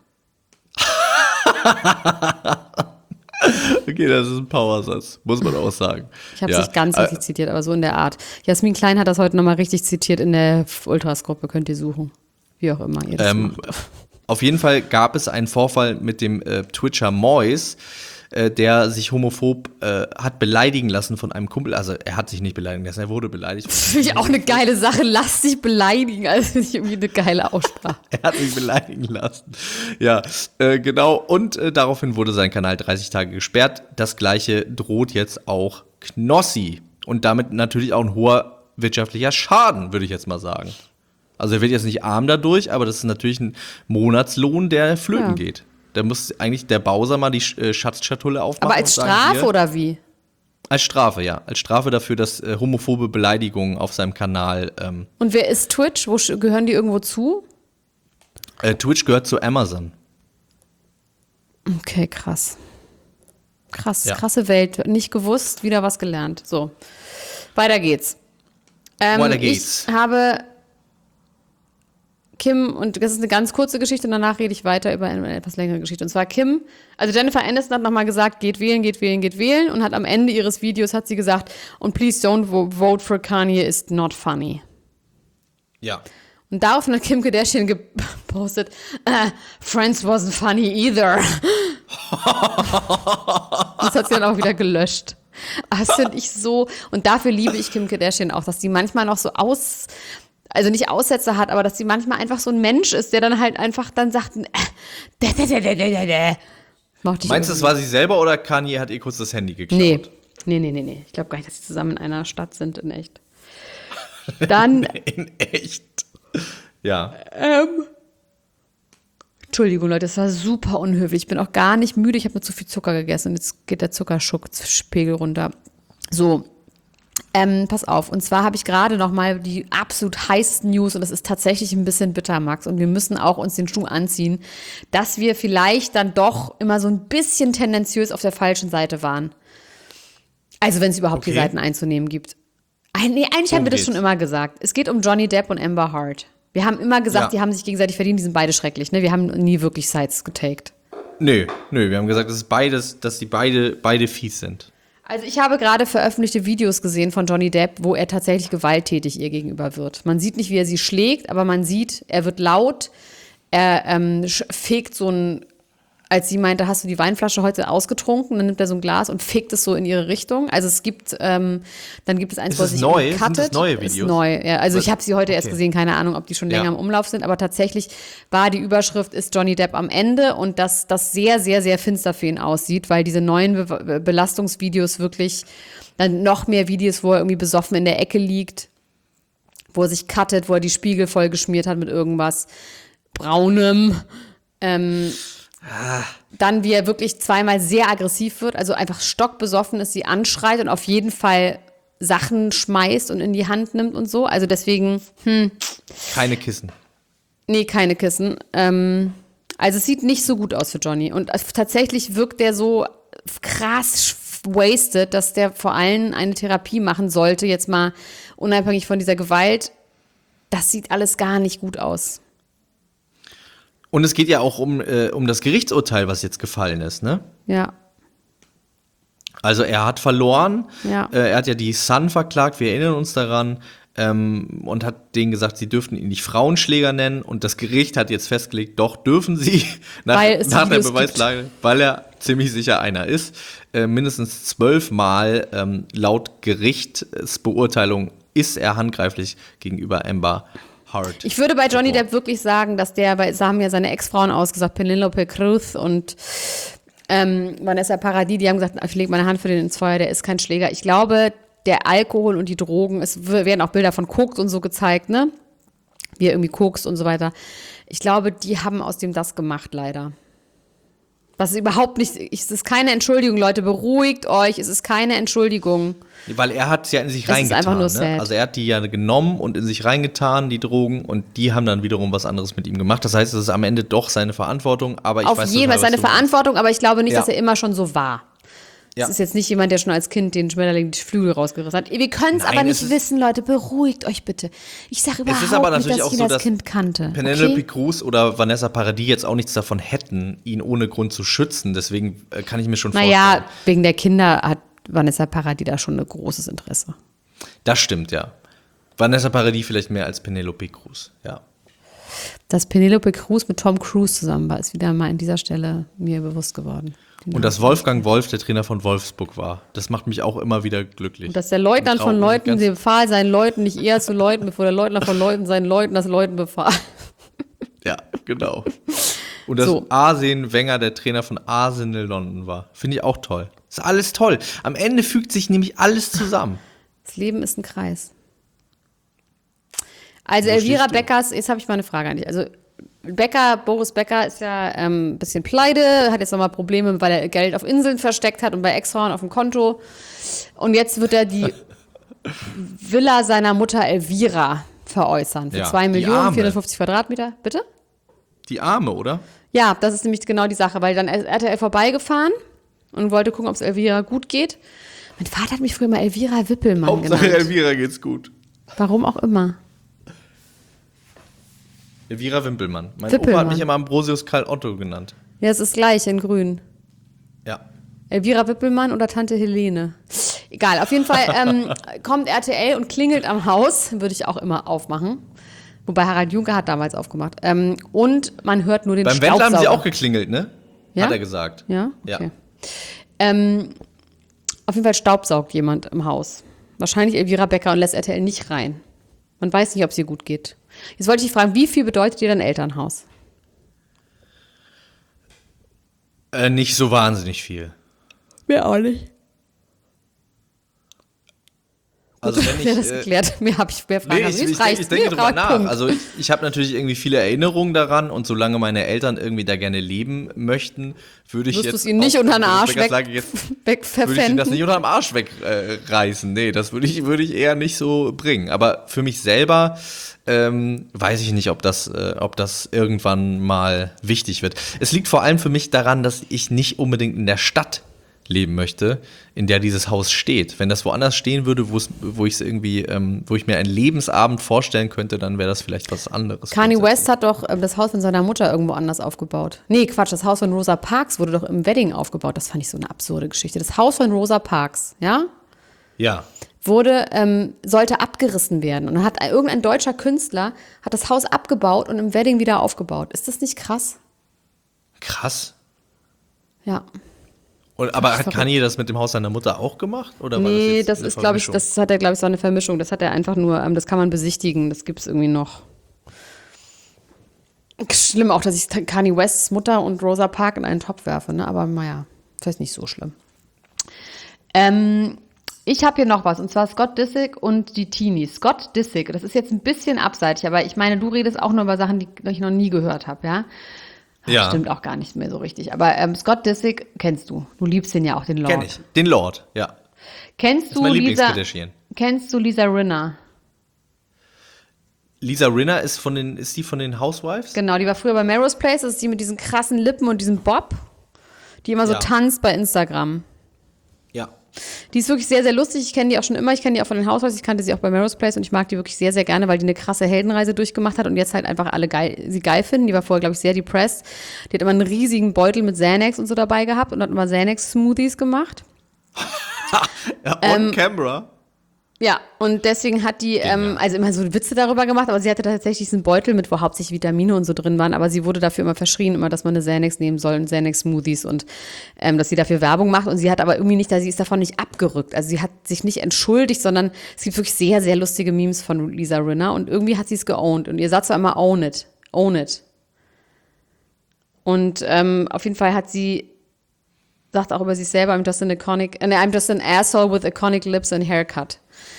Okay, das ist ein Powersatz, muss man auch sagen. Ich habe es nicht ganz richtig zitiert, aber so in der Art. Jasmin Klein hat das heute nochmal richtig zitiert in der Ultras-Gruppe, könnt ihr suchen. Wie auch immer ihr das macht. Auf jeden Fall gab es einen Vorfall mit dem Twitcher Mois, der sich homophob hat beleidigen lassen von einem Kumpel. Also er hat sich nicht beleidigen lassen, er wurde beleidigt. Das finde ich auch eine geile Sache. Lass dich beleidigen. Also finde ich irgendwie eine geile Aussprache. Er hat sich beleidigen lassen. Ja, genau. Und daraufhin wurde sein Kanal 30 Tage gesperrt. Das Gleiche droht jetzt auch Knossi. Und damit natürlich auch ein hoher wirtschaftlicher Schaden, würde ich jetzt mal sagen. Also er wird jetzt nicht arm dadurch, aber das ist natürlich ein Monatslohn, der flöten geht. Da muss eigentlich der Bowser mal die Schatzschatulle aufmachen. Aber als Strafe oder wie? Als Strafe, ja. Als Strafe dafür, dass homophobe Beleidigungen auf seinem Kanal. Und wer ist Twitch? Wo gehören die irgendwo zu? Twitch gehört zu Amazon. Okay, krass. Krass, Ja. krasse Welt. Nicht gewusst, wieder was gelernt. So, weiter geht's. Weiter geht's. Ich habe Kim, und das ist eine ganz kurze Geschichte, und danach rede ich weiter über eine etwas längere Geschichte. Und zwar Kim, also Jennifer Aniston hat nochmal gesagt, geht wählen, geht wählen, geht wählen, und hat am Ende ihres Videos hat sie gesagt, und please don't vote for Kanye, is not funny. Ja. Und daraufhin hat Kim Kardashian gepostet, Friends wasn't funny either. Das hat sie dann auch wieder gelöscht. Aber das finde ich so, und dafür liebe ich Kim Kardashian auch, dass die manchmal noch so also nicht Aussätze hat, aber dass sie manchmal einfach so ein Mensch ist, der dann halt einfach dann sagt, Meinst du, das war sie selber oder Kanye hat ihr kurz das Handy geklaut? Nee. Ich glaube gar nicht, dass sie zusammen in einer Stadt sind, in echt. Dann, In echt? Ja. Entschuldigung, Leute, das war super unhöflich. Ich bin auch gar nicht müde. Ich habe nur zu viel Zucker gegessen und jetzt geht der Zuckerspiegel runter. So, pass auf. Und zwar habe ich gerade noch mal die absolut heißesten News, und das ist tatsächlich ein bisschen bitter, Max. Und wir müssen auch uns den Schuh anziehen, dass wir vielleicht dann doch immer so ein bisschen tendenziös auf der falschen Seite waren. Also wenn es überhaupt die Seiten einzunehmen gibt. Nee, eigentlich haben wir das schon immer gesagt. Es geht um Johnny Depp und Amber Heard. Wir haben immer gesagt, die haben sich gegenseitig verdient, die sind beide schrecklich. Ne? Wir haben nie wirklich Sides getaked. Nö, wir haben gesagt, dass die beide fies sind. Also ich habe gerade veröffentlichte Videos gesehen von Johnny Depp, wo er tatsächlich gewalttätig ihr gegenüber wird. Man sieht nicht, wie er sie schlägt, aber man sieht, er wird laut, er fegt so ein, als sie meinte, hast du die Weinflasche heute ausgetrunken? Dann nimmt er so ein Glas und fegt es so in ihre Richtung. Also es gibt, dann gibt es eins, wo er sich neu? cuttet. Sind das neue Videos? Ist neu, ja. Also ich habe sie heute erst gesehen, keine Ahnung, ob die schon länger im Umlauf sind, aber tatsächlich war die Überschrift, ist Johnny Depp am Ende, und dass das sehr, sehr, sehr finster für ihn aussieht, weil diese neuen Belastungsvideos wirklich, dann noch mehr Videos, wo er irgendwie besoffen in der Ecke liegt, wo er sich cuttet, wo er die Spiegel voll geschmiert hat mit irgendwas Braunem, dann, wie er wirklich zweimal sehr aggressiv wird, also einfach stockbesoffen ist, sie anschreit und auf jeden Fall Sachen schmeißt und in die Hand nimmt und so. Also deswegen, Keine Kissen. nee, keine Kissen. Also es sieht nicht so gut aus für Johnny. Und tatsächlich wirkt der so krass wasted, dass der vor allem eine Therapie machen sollte, jetzt mal unabhängig von dieser Gewalt. Das sieht alles gar nicht gut aus. Und es geht ja auch um das Gerichtsurteil, was jetzt gefallen ist, ne? Ja. Also er hat verloren. Ja. Er hat ja die Sun verklagt, wir erinnern uns daran. Und hat denen gesagt, sie dürften ihn nicht Frauenschläger nennen. Und das Gericht hat jetzt festgelegt, doch dürfen sie nach der Beweislage, weil er ziemlich sicher einer ist. Mindestens 12 Mal laut Gerichtsbeurteilung ist er handgreiflich gegenüber Amber Heard. Ich würde bei Johnny Depp wirklich sagen, dass da haben ja seine Ex-Frauen ausgesagt, Penelope Cruz und Vanessa Paradis, die haben gesagt, ich lege meine Hand für den ins Feuer, der ist kein Schläger. Ich glaube, der Alkohol und die Drogen, es werden auch Bilder von Koks und so gezeigt, ne? Wie er irgendwie kokst und so weiter. Ich glaube, die haben aus dem das gemacht, leider. Was ist überhaupt nicht, es ist keine Entschuldigung, Leute, beruhigt euch, es ist keine Entschuldigung. Weil er hat es ja in sich Das ist reingetan. einfach nur Ne? sad. Also er hat die ja genommen und in sich reingetan, die Drogen, und die haben dann wiederum was anderes mit ihm gemacht. Das heißt, es ist am Ende doch seine Verantwortung, aber ich Auf weiß jeden Fall total, seine was du meinst. Verantwortung, aber ich glaube nicht, Ja. dass er immer schon so war. Ja. Es ist jetzt nicht jemand, der schon als Kind den Schmetterling die Flügel rausgerissen hat. Wir können es Nein, aber es nicht ist- wissen, Leute. Beruhigt euch bitte. Ich sage überhaupt Es ist aber nicht, natürlich dass auch ich ihn so, als dass Kind kannte. Penelope Okay? Cruz oder Vanessa Paradis jetzt auch nichts davon hätten, ihn ohne Grund zu schützen. Deswegen kann ich mir schon Naja, vorstellen. wegen der Kinder hat Vanessa Paradis da schon ein großes Interesse. Das stimmt, ja. Vanessa Paradis vielleicht mehr als Penelope Cruz, ja. Dass Penelope Cruz mit Tom Cruise zusammen war, ist wieder mal an dieser Stelle mir bewusst geworden. Und dass Wolfgang Wolf der Trainer von Wolfsburg war, das macht mich auch immer wieder glücklich. Und dass der Leutnant Und von traut mich Leuten ganz- sie befahl, seinen Leuten nicht eher zu läuten, bevor der Leutnant von Leuten seinen Leuten das Läuten befahl. Ja, genau. Und dass So. Arsene Wenger der Trainer von Arsenal London war. Finde ich auch toll. Ist alles toll. Am Ende fügt sich nämlich alles zusammen. Das Leben ist ein Kreis. Also Wo Elvira stehst du? Beckers, jetzt habe ich mal eine Frage an dich. Also Boris Becker ist ja ein bisschen pleite, hat jetzt nochmal Probleme, weil er Geld auf Inseln versteckt hat und bei Ex-Frauen auf dem Konto. Und jetzt wird er die Villa seiner Mutter Elvira veräußern für Ja, 2 die Millionen, Arme. 450 Quadratmeter. Bitte? Die Arme, oder? Ja, das ist nämlich genau die Sache, weil dann ist RTL vorbeigefahren und wollte gucken, ob es Elvira gut geht. Mein Vater hat mich früher mal Elvira Wippelmann Hauptsache genannt. Elvira geht's gut. Warum auch immer. Elvira Wimpelmann. Mein Wippelmann. Opa hat mich immer Ambrosius Karl Otto genannt. Ja, es ist gleich in grün. Ja. Elvira Wippelmann oder Tante Helene. Egal, auf jeden Fall kommt RTL und klingelt am Haus, würde ich auch immer aufmachen. Wobei Harald Juncker hat damals aufgemacht. Und man hört nur den Beim Staubsauger. Wendler haben sie auch geklingelt, ne? Ja? Hat er gesagt. Ja? Ja. Okay. Auf jeden Fall staubsaugt jemand im Haus. Wahrscheinlich Elvira Becker und lässt RTL nicht rein. Man weiß nicht, ob es ihr gut geht. Jetzt wollte ich dich fragen, wie viel bedeutet dir dein Elternhaus? Nicht so wahnsinnig viel. Mir auch nicht. Also wenn ich, Ja, das geklärt. Mehr habe ich mehr Fragen. Nee, aber ich reicht. denke Mir drüber reicht, nach. Punkt. Also ich habe natürlich irgendwie viele Erinnerungen daran, und solange meine Eltern irgendwie da gerne leben möchten, würde ich Wirst jetzt du's ihnen nicht unter den Arsch Würde ich ihnen das wegverpfänden? nicht unter dem Arsch wegreißen. Nee, das würde ich eher nicht so bringen. Aber für mich selber weiß ich nicht, ob das irgendwann mal wichtig wird. Es liegt vor allem für mich daran, dass ich nicht unbedingt in der Stadt leben möchte, in der dieses Haus steht. Wenn das woanders stehen würde, wo ich mir einen Lebensabend vorstellen könnte, dann wäre das vielleicht was anderes. Kanye West hat doch das Haus von seiner Mutter irgendwo anders aufgebaut. Nee, Quatsch, das Haus von Rosa Parks wurde doch im Wedding aufgebaut. Das fand ich so eine absurde Geschichte. Das Haus von Rosa Parks, ja, Ja. sollte abgerissen werden. Und dann hat irgendein deutscher Künstler hat das Haus abgebaut und im Wedding wieder aufgebaut. Ist das nicht krass? Krass. Ja. Aber hat verrückt. Kanye das mit dem Haus seiner Mutter auch gemacht? Oder war Nee, jetzt das eine ist, glaube ich, Vermischung? das hat er, glaube ich, so eine Vermischung. Das hat er einfach nur, das kann man besichtigen. Das gibt es irgendwie noch. Schlimm auch, dass ich Kanye Wests Mutter und Rosa Parks in einen Topf werfe, ne? Aber naja, vielleicht nicht so schlimm. Ich habe hier noch was, und zwar Scott Disick und die Teenies. Scott Disick, das ist jetzt ein bisschen abseitig, aber ich meine, du redest auch nur über Sachen, die ich noch nie gehört habe, ja? Ja. Stimmt auch gar nicht mehr so richtig. Aber Scott Disick kennst du. Du liebst ihn ja auch, den Lord. Kenn ich. Den Lord, ja. Kennst ist du mein Lisa? Lieblingskardashian. Kennst du Lisa Rinna? Lisa Rinna ist die von den Housewives? Genau, die war früher bei Melrose Place. Das ist die mit diesen krassen Lippen und diesem Bob, die immer so Ja. tanzt bei Instagram. Ja. Die ist wirklich sehr, sehr lustig. Ich kenne die auch schon immer. Ich kenne die auch von den Housewives. Ich kannte sie auch bei Melrose Place und ich mag die wirklich sehr, sehr gerne, weil die eine krasse Heldenreise durchgemacht hat und jetzt halt einfach alle sie geil finden. Die war vorher, glaube ich, sehr depressed. Die hat immer einen riesigen Beutel mit Xanax und so dabei gehabt und hat immer Xanax-Smoothies gemacht. Ja, on camera. Ja, und deswegen hat die also immer so Witze darüber gemacht, aber sie hatte tatsächlich diesen Beutel mit, wo hauptsächlich Vitamine und so drin waren, aber sie wurde dafür immer verschrien, immer, dass man eine Xanax nehmen soll, und Xanax-Smoothies und dass sie dafür Werbung macht, und sie hat aber irgendwie nicht, sie ist davon nicht abgerückt, also sie hat sich nicht entschuldigt, sondern es gibt wirklich sehr, sehr lustige Memes von Lisa Rinna und irgendwie hat sie es geowned und ihr Satz war immer own it. Und auf jeden Fall hat sie sagt auch über sich selber, I'm just an asshole with iconic lips and haircut.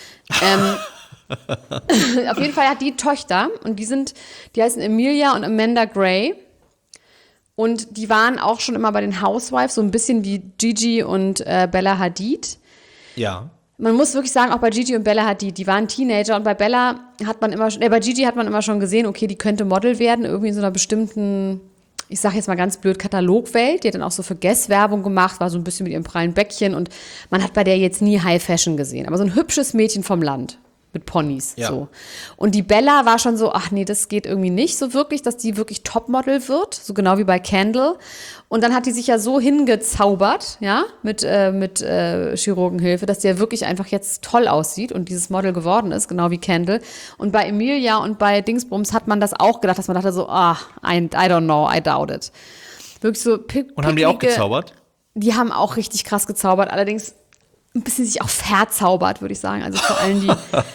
Auf jeden Fall hat die Töchter und die heißen Emilia und Amanda Gray Und die waren auch schon immer bei den Housewives, so ein bisschen wie Gigi und Bella Hadid. Ja. Man muss wirklich sagen, auch bei Gigi und Bella Hadid, die waren Teenager und bei bei Gigi hat man immer schon gesehen, okay, die könnte Model werden, irgendwie in so einer bestimmten, ich sag jetzt mal ganz blöd, Katalogwelt. Die hat dann auch so für Guess-Werbung gemacht, war so ein bisschen mit ihrem prallen Bäckchen und man hat bei der jetzt nie High Fashion gesehen, aber so ein hübsches Mädchen vom Land. Mit Ponys, Ja. so. Und die Bella war schon so, ach nee, das geht irgendwie nicht so wirklich, dass die wirklich Topmodel wird, so genau wie bei Kendall. Und dann hat die sich ja so hingezaubert, ja, mit Chirurgenhilfe, dass die ja wirklich einfach jetzt toll aussieht und dieses Model geworden ist, genau wie Kendall. Und bei Emilia und bei Dingsbums hat man das auch gedacht, dass man dachte so, I don't know, I doubt it. Wirklich so Und haben die auch gezaubert? Die haben auch richtig krass gezaubert, allerdings ein bisschen sich auch verzaubert, würde ich sagen. Also vor allem die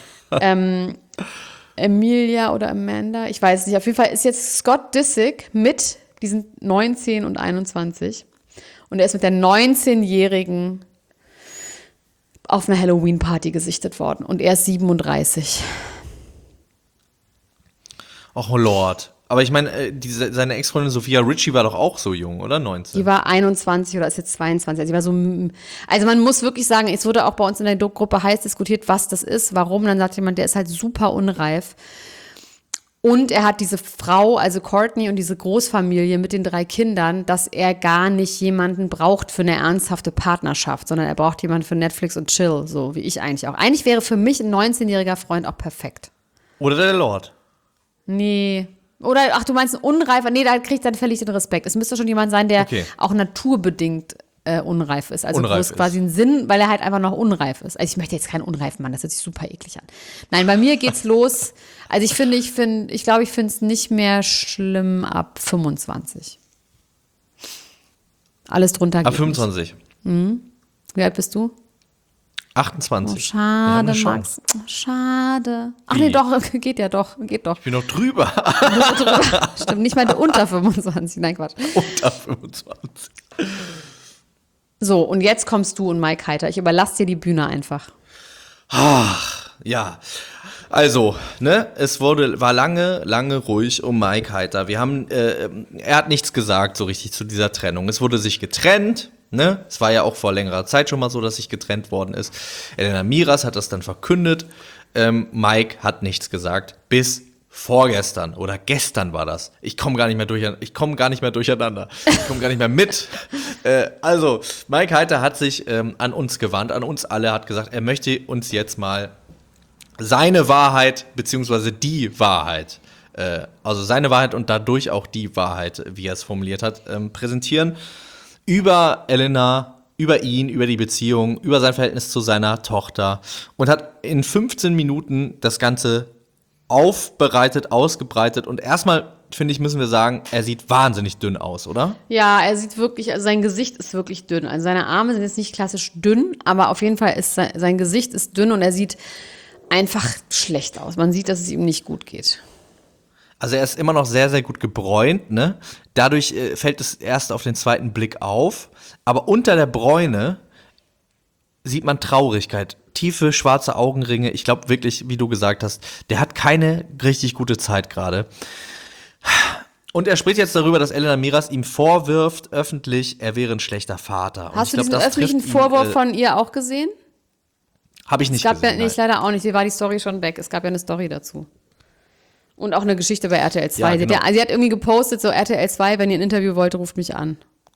Emilia oder Amanda, ich weiß nicht. Auf jeden Fall ist jetzt Scott Disick mit, die sind 19 und 21. Und er ist mit der 19-Jährigen auf einer Halloween-Party gesichtet worden. Und er ist 37. Oh Lord. Aber ich meine, seine Ex-Freundin Sophia Richie war doch auch so jung, oder? 19? Die war 21 oder ist jetzt 22. Also, die war so, also man muss wirklich sagen, es wurde auch bei uns in der Gruppe heiß diskutiert, was das ist, warum. Dann sagt jemand, der ist halt super unreif. Und er hat diese Frau, also Courtney und diese Großfamilie mit den 3 Kindern, dass er gar nicht jemanden braucht für eine ernsthafte Partnerschaft, sondern er braucht jemanden für Netflix und Chill, so wie ich eigentlich auch. Eigentlich wäre für mich ein 19-jähriger Freund auch perfekt. Oder der Lord. Nee. Oder, ach, du meinst ein unreifer? Nee, dann verliere ich den Respekt. Es müsste schon jemand sein, der auch naturbedingt unreif ist. Also unreif wo es quasi einen Sinn, weil er halt einfach noch unreif ist. Also ich möchte jetzt keinen unreifen Mann, das hört sich super eklig an. Nein, bei mir geht's los. Also ich finde es nicht mehr schlimm ab 25. Alles drunter geht Ab 25. nicht. Wie alt bist du? 28. Oh, schade, Max. Max. Schade. Ach Wie? nee, doch, geht doch. Ich bin noch drüber. Stimmt, nicht mal unter 25. Nein, Quatsch. Unter 25. So, und jetzt kommst du und Mike Heiter. Ich überlasse dir die Bühne einfach. Ja, also, ne, war lange ruhig um Mike Heiter. Er hat nichts gesagt so richtig zu dieser Trennung. Es wurde sich getrennt, ne? Es war ja auch vor längerer Zeit schon mal so, dass sich getrennt worden ist. Elena Miras hat das dann verkündet. Mike hat nichts gesagt bis vorgestern oder gestern war das. Ich komme gar nicht mehr durcheinander. Ich komme gar nicht mehr mit. Also, Mike Heiter hat sich an uns gewandt, an uns alle, hat gesagt, er möchte uns jetzt mal seine Wahrheit, beziehungsweise die Wahrheit, also seine Wahrheit und dadurch auch die Wahrheit, wie er es formuliert hat, präsentieren. Über Elena, über ihn, über die Beziehung, über sein Verhältnis zu seiner Tochter und hat in 15 Minuten das Ganze aufbereitet, ausgebreitet und erstmal, finde ich, müssen wir sagen, er sieht wahnsinnig dünn aus, oder? Ja, er sieht wirklich, also sein Gesicht ist wirklich dünn. Also seine Arme sind jetzt nicht klassisch dünn, aber auf jeden Fall ist sein Gesicht ist dünn und er sieht einfach schlecht aus. Man sieht, dass es ihm nicht gut geht. Also er ist immer noch sehr, sehr gut gebräunt, ne? Dadurch fällt es erst auf den zweiten Blick auf. Aber unter der Bräune sieht man Traurigkeit. Tiefe, schwarze Augenringe. Ich glaube wirklich, wie du gesagt hast, der hat keine richtig gute Zeit gerade. Und er spricht jetzt darüber, dass Elena Miras ihm vorwirft, öffentlich, er wäre ein schlechter Vater. Hast du diesen öffentlichen Vorwurf von ihr auch gesehen? Habe ich nicht gesehen. gesehen. Ich leider auch nicht. Sie war die Story schon weg. Es gab ja eine Story dazu. Und auch eine Geschichte bei RTL 2. Ja, genau. Sie hat irgendwie gepostet, so RTL 2, wenn ihr ein Interview wollt, ruft mich an.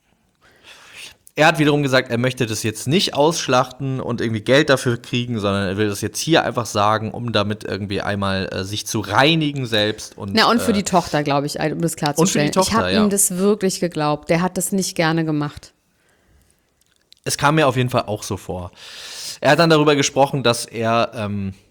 Er hat wiederum gesagt, er möchte das jetzt nicht ausschlachten und irgendwie Geld dafür kriegen, sondern er will das jetzt hier einfach sagen, um damit irgendwie einmal sich zu reinigen selbst. Und für die Tochter, glaube ich, um das klarzustellen. Und für die Tochter, ich habe ihm das wirklich geglaubt. Der hat das nicht gerne gemacht. Es kam mir auf jeden Fall auch so vor. Er hat dann darüber gesprochen, dass er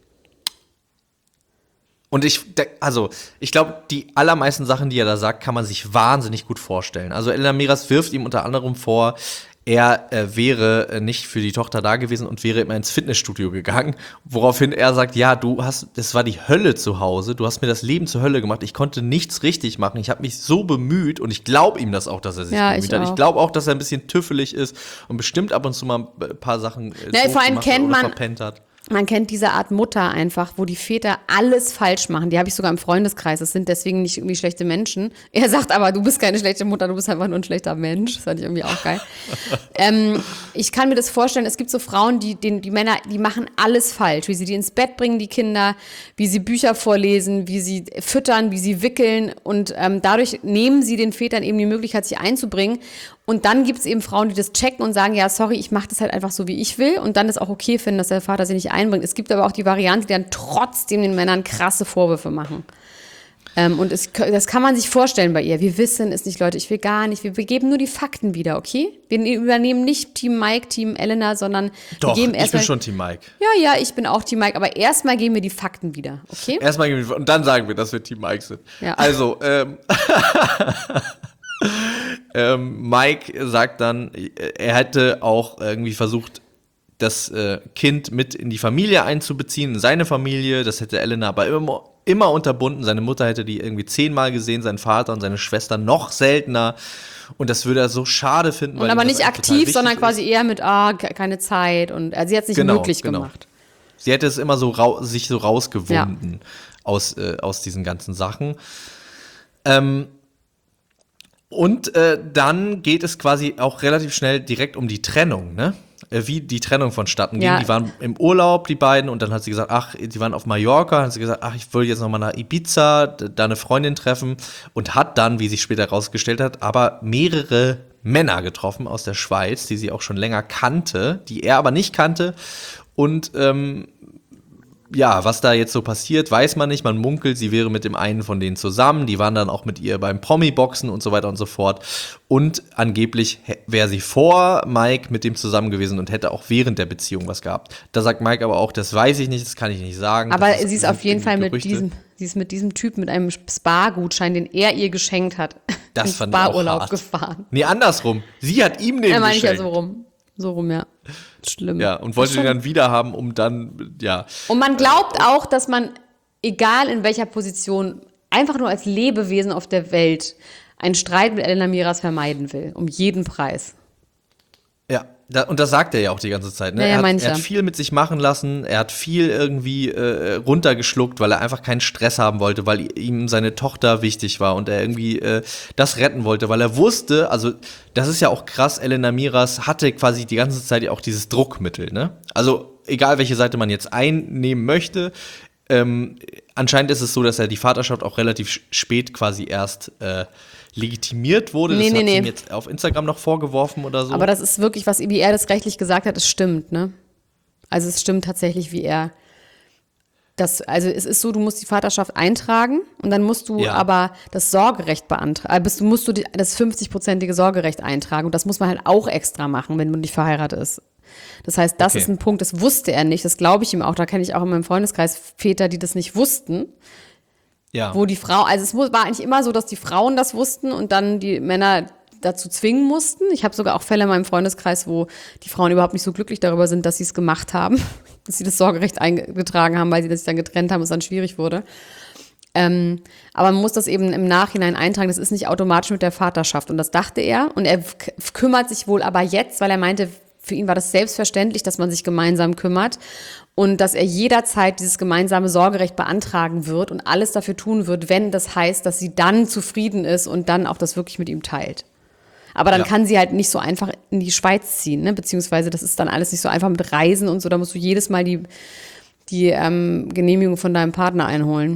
und ich glaube, die allermeisten Sachen, die er da sagt, kann man sich wahnsinnig gut vorstellen. Also Elena Miras wirft ihm unter anderem vor, er wäre nicht für die Tochter da gewesen und wäre immer ins Fitnessstudio gegangen, woraufhin er sagt, ja, das war die Hölle zu Hause, du hast mir das Leben zur Hölle gemacht, ich konnte nichts richtig machen, ich habe mich so bemüht und ich glaube ihm das auch, dass er sich bemüht hat. Ich glaube auch, dass er ein bisschen tüffelig ist und bestimmt ab und zu mal ein paar Sachen vor allem verpennt hat. Man kennt diese Art Mutter einfach, wo die Väter alles falsch machen. Die habe ich sogar im Freundeskreis. Das sind deswegen nicht irgendwie schlechte Menschen. Er sagt aber, du bist keine schlechte Mutter, du bist einfach nur ein schlechter Mensch. Das fand ich irgendwie auch geil. Ich kann mir das vorstellen, es gibt so Frauen, die Männer, die machen alles falsch. Wie sie die ins Bett bringen, die Kinder, wie sie Bücher vorlesen, wie sie füttern, wie sie wickeln. Und dadurch nehmen sie den Vätern eben die Möglichkeit, sich einzubringen. Und dann gibt es eben Frauen, die das checken und sagen, ja, sorry, ich mache das halt einfach so, wie ich will. Und dann ist auch okay finden, dass der Vater sie nicht einbringt. Es gibt aber auch die Variante, die dann trotzdem den Männern krasse Vorwürfe machen. Und das kann man sich vorstellen bei ihr. Wir wissen es nicht, Leute, ich will gar nicht. Wir geben nur die Fakten wieder, okay? Wir übernehmen nicht Team Mike, Team Elena, sondern Doch, wir geben ich bin schon Team Mike. Ja, ich bin auch Team Mike. Aber erstmal geben wir die Fakten wieder, okay? Erstmal geben wir, und dann sagen wir, dass wir Team Mike sind. Ja. Also, Mike sagt dann, er hätte auch irgendwie versucht, das Kind mit in die Familie einzubeziehen, in seine Familie. Das hätte Elena aber immer unterbunden. Seine Mutter hätte die irgendwie 10-mal gesehen, sein Vater und seine Schwester noch seltener. Und das würde er so schade finden. Und aber nicht aktiv, sondern quasi eher mit, keine Zeit. Und sie hat es nicht möglich gemacht. Sie hätte es immer sich so rausgewunden aus diesen ganzen Sachen. Und dann geht es quasi auch relativ schnell direkt um die Trennung, ne? Wie die Trennung vonstatten ging. Ja. Die waren im Urlaub, die beiden, und dann hat sie gesagt, die waren auf Mallorca, dann hat sie gesagt, ich will jetzt noch mal nach Ibiza, da eine Freundin treffen, und hat dann, wie sich später herausgestellt hat, aber mehrere Männer getroffen aus der Schweiz, die sie auch schon länger kannte, die er aber nicht kannte. Und was da jetzt so passiert, weiß man nicht. Man munkelt, sie wäre mit dem einen von denen zusammen. Die waren dann auch mit ihr beim Promi-Boxen und so weiter und so fort. Und angeblich wäre sie vor Mike mit dem zusammen gewesen und hätte auch während der Beziehung was gehabt. Da sagt Mike aber auch, das weiß ich nicht, das kann ich nicht sagen. Aber sie ist auf jeden Fall mit diesem Typ mit einem Spa-Gutschein, den er ihr geschenkt hat, das in fand ich auch Spa-Urlaub hart. Gefahren. Nee, andersrum. Sie hat ihm den Ja, meine ich geschenkt. ja so rum. So rum, ja. Schlimm. Ja, und wollte den dann wieder haben, um dann, ja. Und man glaubt auch, dass man, egal in welcher Position, einfach nur als Lebewesen auf der Welt einen Streit mit Elena Miras vermeiden will. Um jeden Preis. Ja, und das sagt er ja auch die ganze Zeit. Ne? Ja, Er hat viel mit sich machen lassen, er hat viel irgendwie runtergeschluckt, weil er einfach keinen Stress haben wollte, weil ihm seine Tochter wichtig war und er irgendwie das retten wollte, weil er wusste, also das ist ja auch krass, Elena Miras hatte quasi die ganze Zeit ja auch dieses Druckmittel. Ne? Also egal, welche Seite man jetzt einnehmen möchte, anscheinend ist es so, dass er die Vaterschaft auch relativ spät quasi erst legitimiert wurde. Das hat sie ihm jetzt auf Instagram noch vorgeworfen oder so. Aber das ist wirklich, wie er das rechtlich gesagt hat, es stimmt, ne? Also es stimmt tatsächlich, wie er also es ist so, du musst die Vaterschaft eintragen und dann musst du aber das Sorgerecht beantragen, musst du das 50-prozentige Sorgerecht eintragen und das muss man halt auch extra machen, wenn man nicht verheiratet ist. Das heißt, das ist ein Punkt, das wusste er nicht, das glaube ich ihm auch, da kenne ich auch in meinem Freundeskreis Väter, die das nicht wussten. Ja. Wo die Frau, also es war eigentlich immer so, dass die Frauen das wussten und dann die Männer dazu zwingen mussten. Ich habe sogar auch Fälle in meinem Freundeskreis, wo die Frauen überhaupt nicht so glücklich darüber sind, dass sie es gemacht haben, dass sie das Sorgerecht eingetragen haben, weil sie sich dann getrennt haben und es dann schwierig wurde. Aber man muss das eben im Nachhinein eintragen, das ist nicht automatisch mit der Vaterschaft und das dachte er und er kümmert sich wohl aber jetzt, weil er meinte, für ihn war das selbstverständlich, dass man sich gemeinsam kümmert und dass er jederzeit dieses gemeinsame Sorgerecht beantragen wird und alles dafür tun wird, wenn das heißt, dass sie dann zufrieden ist und dann auch das wirklich mit ihm teilt. Aber dann kann sie halt nicht so einfach in die Schweiz ziehen, ne? Beziehungsweise das ist dann alles nicht so einfach mit Reisen und so, da musst du jedes Mal die Genehmigung von deinem Partner einholen.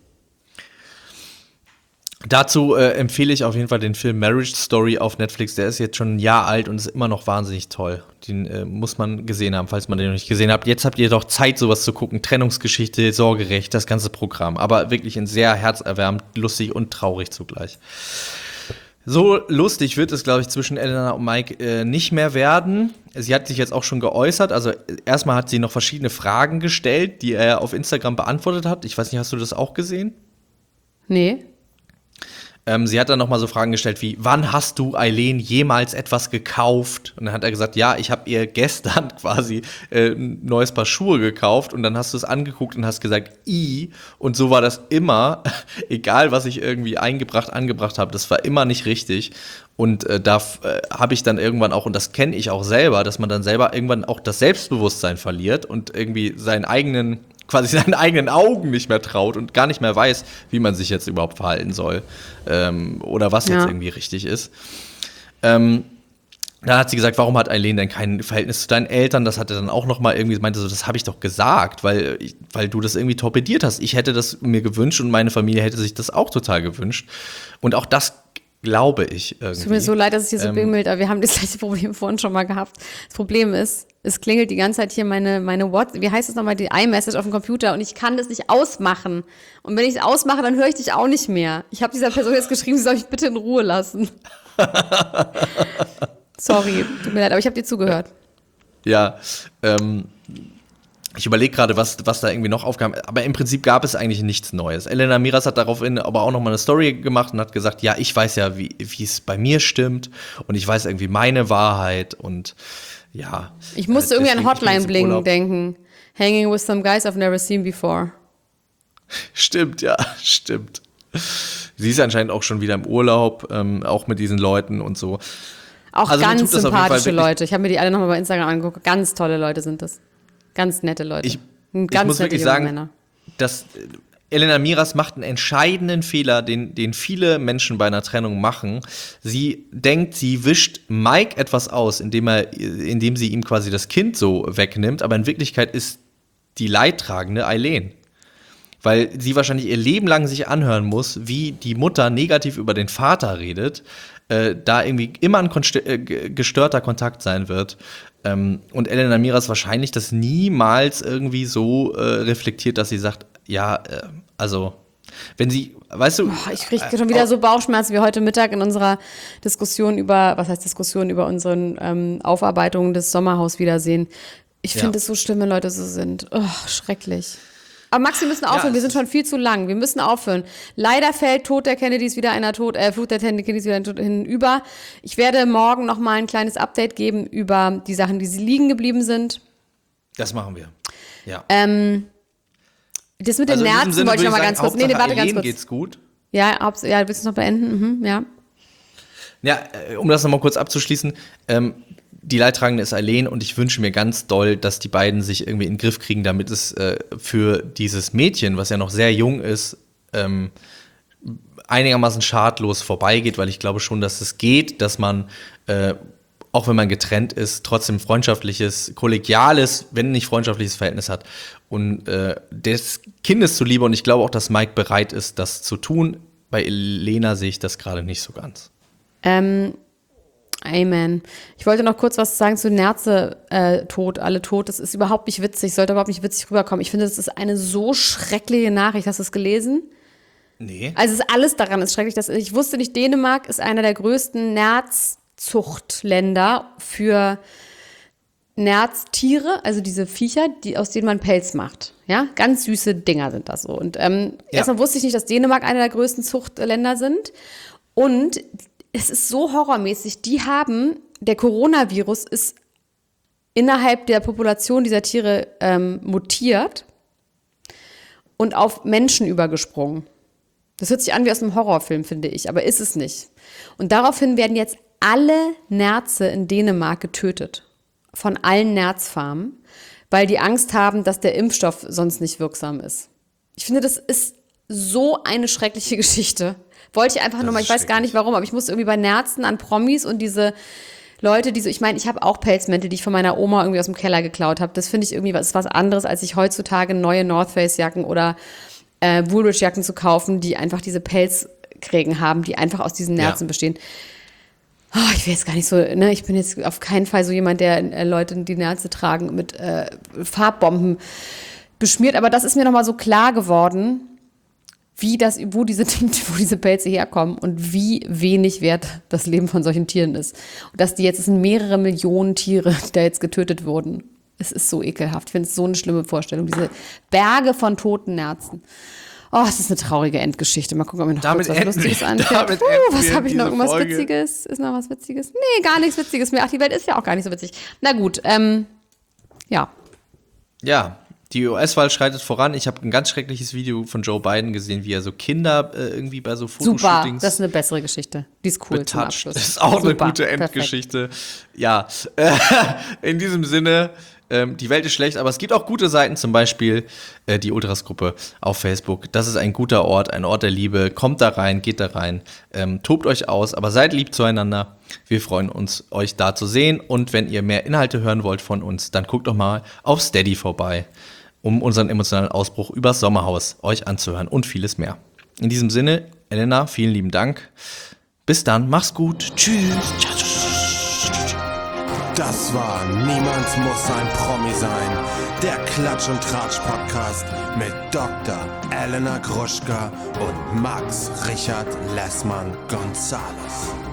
Dazu empfehle ich auf jeden Fall den Film Marriage Story auf Netflix. Der ist jetzt schon ein Jahr alt und ist immer noch wahnsinnig toll. Den muss man gesehen haben, falls man den noch nicht gesehen hat. Jetzt habt ihr doch Zeit, sowas zu gucken. Trennungsgeschichte, Sorgerecht, das ganze Programm. Aber wirklich ein sehr herzerwärmend, lustig und traurig zugleich. So lustig wird es, glaube ich, zwischen Elena und Mike nicht mehr werden. Sie hat sich jetzt auch schon geäußert. Also erstmal hat sie noch verschiedene Fragen gestellt, die er auf Instagram beantwortet hat. Ich weiß nicht, hast du das auch gesehen? Nee. Sie hat dann nochmal so Fragen gestellt wie, wann hast du Eileen jemals etwas gekauft? Und dann hat er gesagt, ja, ich habe ihr gestern quasi ein neues Paar Schuhe gekauft und dann hast du es angeguckt und hast gesagt, und so war das immer, egal was ich irgendwie angebracht habe, das war immer nicht richtig. Und da habe ich dann irgendwann auch, und das kenne ich auch selber, dass man dann selber irgendwann auch das Selbstbewusstsein verliert und irgendwie seinen eigenen Augen nicht mehr traut und gar nicht mehr weiß, wie man sich jetzt überhaupt verhalten soll oder was jetzt irgendwie richtig ist. Da hat sie gesagt, warum hat Eileen denn kein Verhältnis zu deinen Eltern? Das hat er dann auch noch mal irgendwie, meinte so, das habe ich doch gesagt, weil du das irgendwie torpediert hast. Ich hätte das mir gewünscht und meine Familie hätte sich das auch total gewünscht. Und auch das glaube ich irgendwie. Es tut mir so leid, dass es hier so bimmelt, aber wir haben das gleiche Problem vorhin schon mal gehabt. Das Problem ist, es klingelt die ganze Zeit hier meine wie heißt es nochmal, die iMessage auf dem Computer und ich kann das nicht ausmachen. Und wenn ich es ausmache, dann höre ich dich auch nicht mehr. Ich habe dieser Person jetzt geschrieben, sie soll mich bitte in Ruhe lassen. Sorry, tut mir leid, aber ich habe dir zugehört. Ja, ich überlege gerade, was da irgendwie noch aufkam, aber im Prinzip gab es eigentlich nichts Neues. Elena Miras hat daraufhin aber auch nochmal eine Story gemacht und hat gesagt, ja, ich weiß ja, wie es bei mir stimmt und ich weiß irgendwie meine Wahrheit und ja. Ich musste irgendwie an Hotline-Bling denken. Hanging with some guys I've never seen before. Stimmt, ja, stimmt. Sie ist anscheinend auch schon wieder im Urlaub, auch mit diesen Leuten und so. Auch also ganz sympathische Leute. Ich habe mir die alle nochmal bei Instagram angeguckt. Ganz tolle Leute sind das. Ganz nette Leute. Ich muss wirklich sagen, Männer. Dass Elena Miras macht einen entscheidenden Fehler, den viele Menschen bei einer Trennung machen. Sie denkt, sie wischt Mike etwas aus, indem sie ihm quasi das Kind so wegnimmt, aber in Wirklichkeit ist die Leidtragende Eileen. Weil sie wahrscheinlich ihr Leben lang sich anhören muss, wie die Mutter negativ über den Vater redet, da irgendwie immer ein gestörter Kontakt sein wird. Und Elena Miras wahrscheinlich das niemals irgendwie so reflektiert, dass sie sagt, ja, also, wenn sie, weißt du. Ich kriege schon wieder so Bauchschmerzen wie heute Mittag in unserer Diskussion über unseren Aufarbeitungen des Sommerhaus-Wiedersehen. Ich finde es so schlimm, wenn Leute so sind. Oh, schrecklich. Aber Max, wir müssen aufhören, wir sind schon viel zu lang. Wir müssen aufhören. Leider fällt Tod der Kennedys wieder Flut der Kennedys wieder hinüber. Ich werde morgen noch mal ein kleines Update geben über die Sachen, die sie liegen geblieben sind. Das machen wir, ja. Das mit den Nerzen wollte ich noch mal ganz kurz. Warte, ganz kurz. Geht's gut? Ja, willst du es noch beenden? Ja. Ja, um das noch mal kurz abzuschließen, die Leidtragende ist Eileen und ich wünsche mir ganz doll, dass die beiden sich irgendwie in den Griff kriegen, damit es für dieses Mädchen, was ja noch sehr jung ist, einigermaßen schadlos vorbeigeht, weil ich glaube schon, dass es geht, dass man, auch wenn man getrennt ist, trotzdem freundschaftliches, kollegiales, wenn nicht freundschaftliches Verhältnis hat und des Kindes zuliebe, und ich glaube auch, dass Mike bereit ist, das zu tun. Bei Elena sehe ich das gerade nicht so ganz. Amen. Ich wollte noch kurz was sagen zu Nerze alle tot. Das ist überhaupt nicht witzig, sollte überhaupt nicht witzig rüberkommen. Ich finde, das ist eine so schreckliche Nachricht. Hast du es gelesen? Nee. Also alles daran ist schrecklich. Ich wusste nicht, Dänemark ist einer der größten Nerzzuchtländer für Nerztiere, also diese Viecher, aus denen man Pelz macht. Ja, ganz süße Dinger sind das so. Und erstmal wusste ich nicht, dass Dänemark einer der größten Zuchtländer sind. Und es ist so horrormäßig. Der Coronavirus ist innerhalb der Population dieser Tiere mutiert und auf Menschen übergesprungen. Das hört sich an wie aus einem Horrorfilm, finde ich, aber ist es nicht. Und daraufhin werden jetzt alle Nerze in Dänemark getötet. Von allen Nerzfarmen, weil die Angst haben, dass der Impfstoff sonst nicht wirksam ist. Ich finde, das ist so eine schreckliche Geschichte. Wollte ich einfach nur mal, ich weiß gar nicht warum, aber ich musste irgendwie bei Nerzen an Promis und diese Leute, ich meine, ich habe auch Pelzmäntel, die ich von meiner Oma irgendwie aus dem Keller geklaut habe. Das finde ich irgendwie was anderes, als ich heutzutage neue North Face Jacken oder Woolrich Jacken zu kaufen, die einfach diese Pelzkrägen haben, die einfach aus diesen Nerzen bestehen. Oh, ich will jetzt gar nicht so, ne, ich bin jetzt auf keinen Fall so jemand, der Leute die Nerze tragen mit Farbbomben beschmiert, aber das ist mir nochmal so klar geworden, wo diese Pelze herkommen und wie wenig wert das Leben von solchen Tieren ist. Und es sind mehrere Millionen Tiere, die da jetzt getötet wurden. Es ist so ekelhaft. Ich finde es so eine schlimme Vorstellung. Diese Berge von toten Nerzen. Oh, es ist eine traurige Endgeschichte. Mal gucken, ob mir noch Damit kurz was enden wir- Lustiges einfällt. damit enden Was wir habe ich noch? diese Irgendwas Folge. Witziges? Ist noch was Witziges? Nee, gar nichts Witziges mehr. Ach, die Welt ist ja auch gar nicht so witzig. Na gut, ja. Ja, die US-Wahl schreitet voran. Ich habe ein ganz schreckliches Video von Joe Biden gesehen, wie er so Kinder irgendwie bei so Super, Fotoshootings das ist eine bessere Geschichte. Die ist cool zum betatscht. Abschluss. Das ist auch Super, eine gute perfekt. Endgeschichte. Ja, in diesem Sinne, die Welt ist schlecht, aber es gibt auch gute Seiten, zum Beispiel die Ultras-Gruppe auf Facebook. Das ist ein guter Ort, ein Ort der Liebe. Kommt da rein, geht da rein, tobt euch aus, aber seid lieb zueinander. Wir freuen uns, euch da zu sehen. Und wenn ihr mehr Inhalte hören wollt von uns, dann guckt doch mal auf Steady vorbei, um unseren emotionalen Ausbruch übers Sommerhaus euch anzuhören und vieles mehr. In diesem Sinne, Elena, vielen lieben Dank. Bis dann, mach's gut. Tschüss. Das war Niemand muss ein Promi sein. Der Klatsch- und Tratsch-Podcast mit Dr. Elena Gruschka und Max Richard Lessmann Gonzales.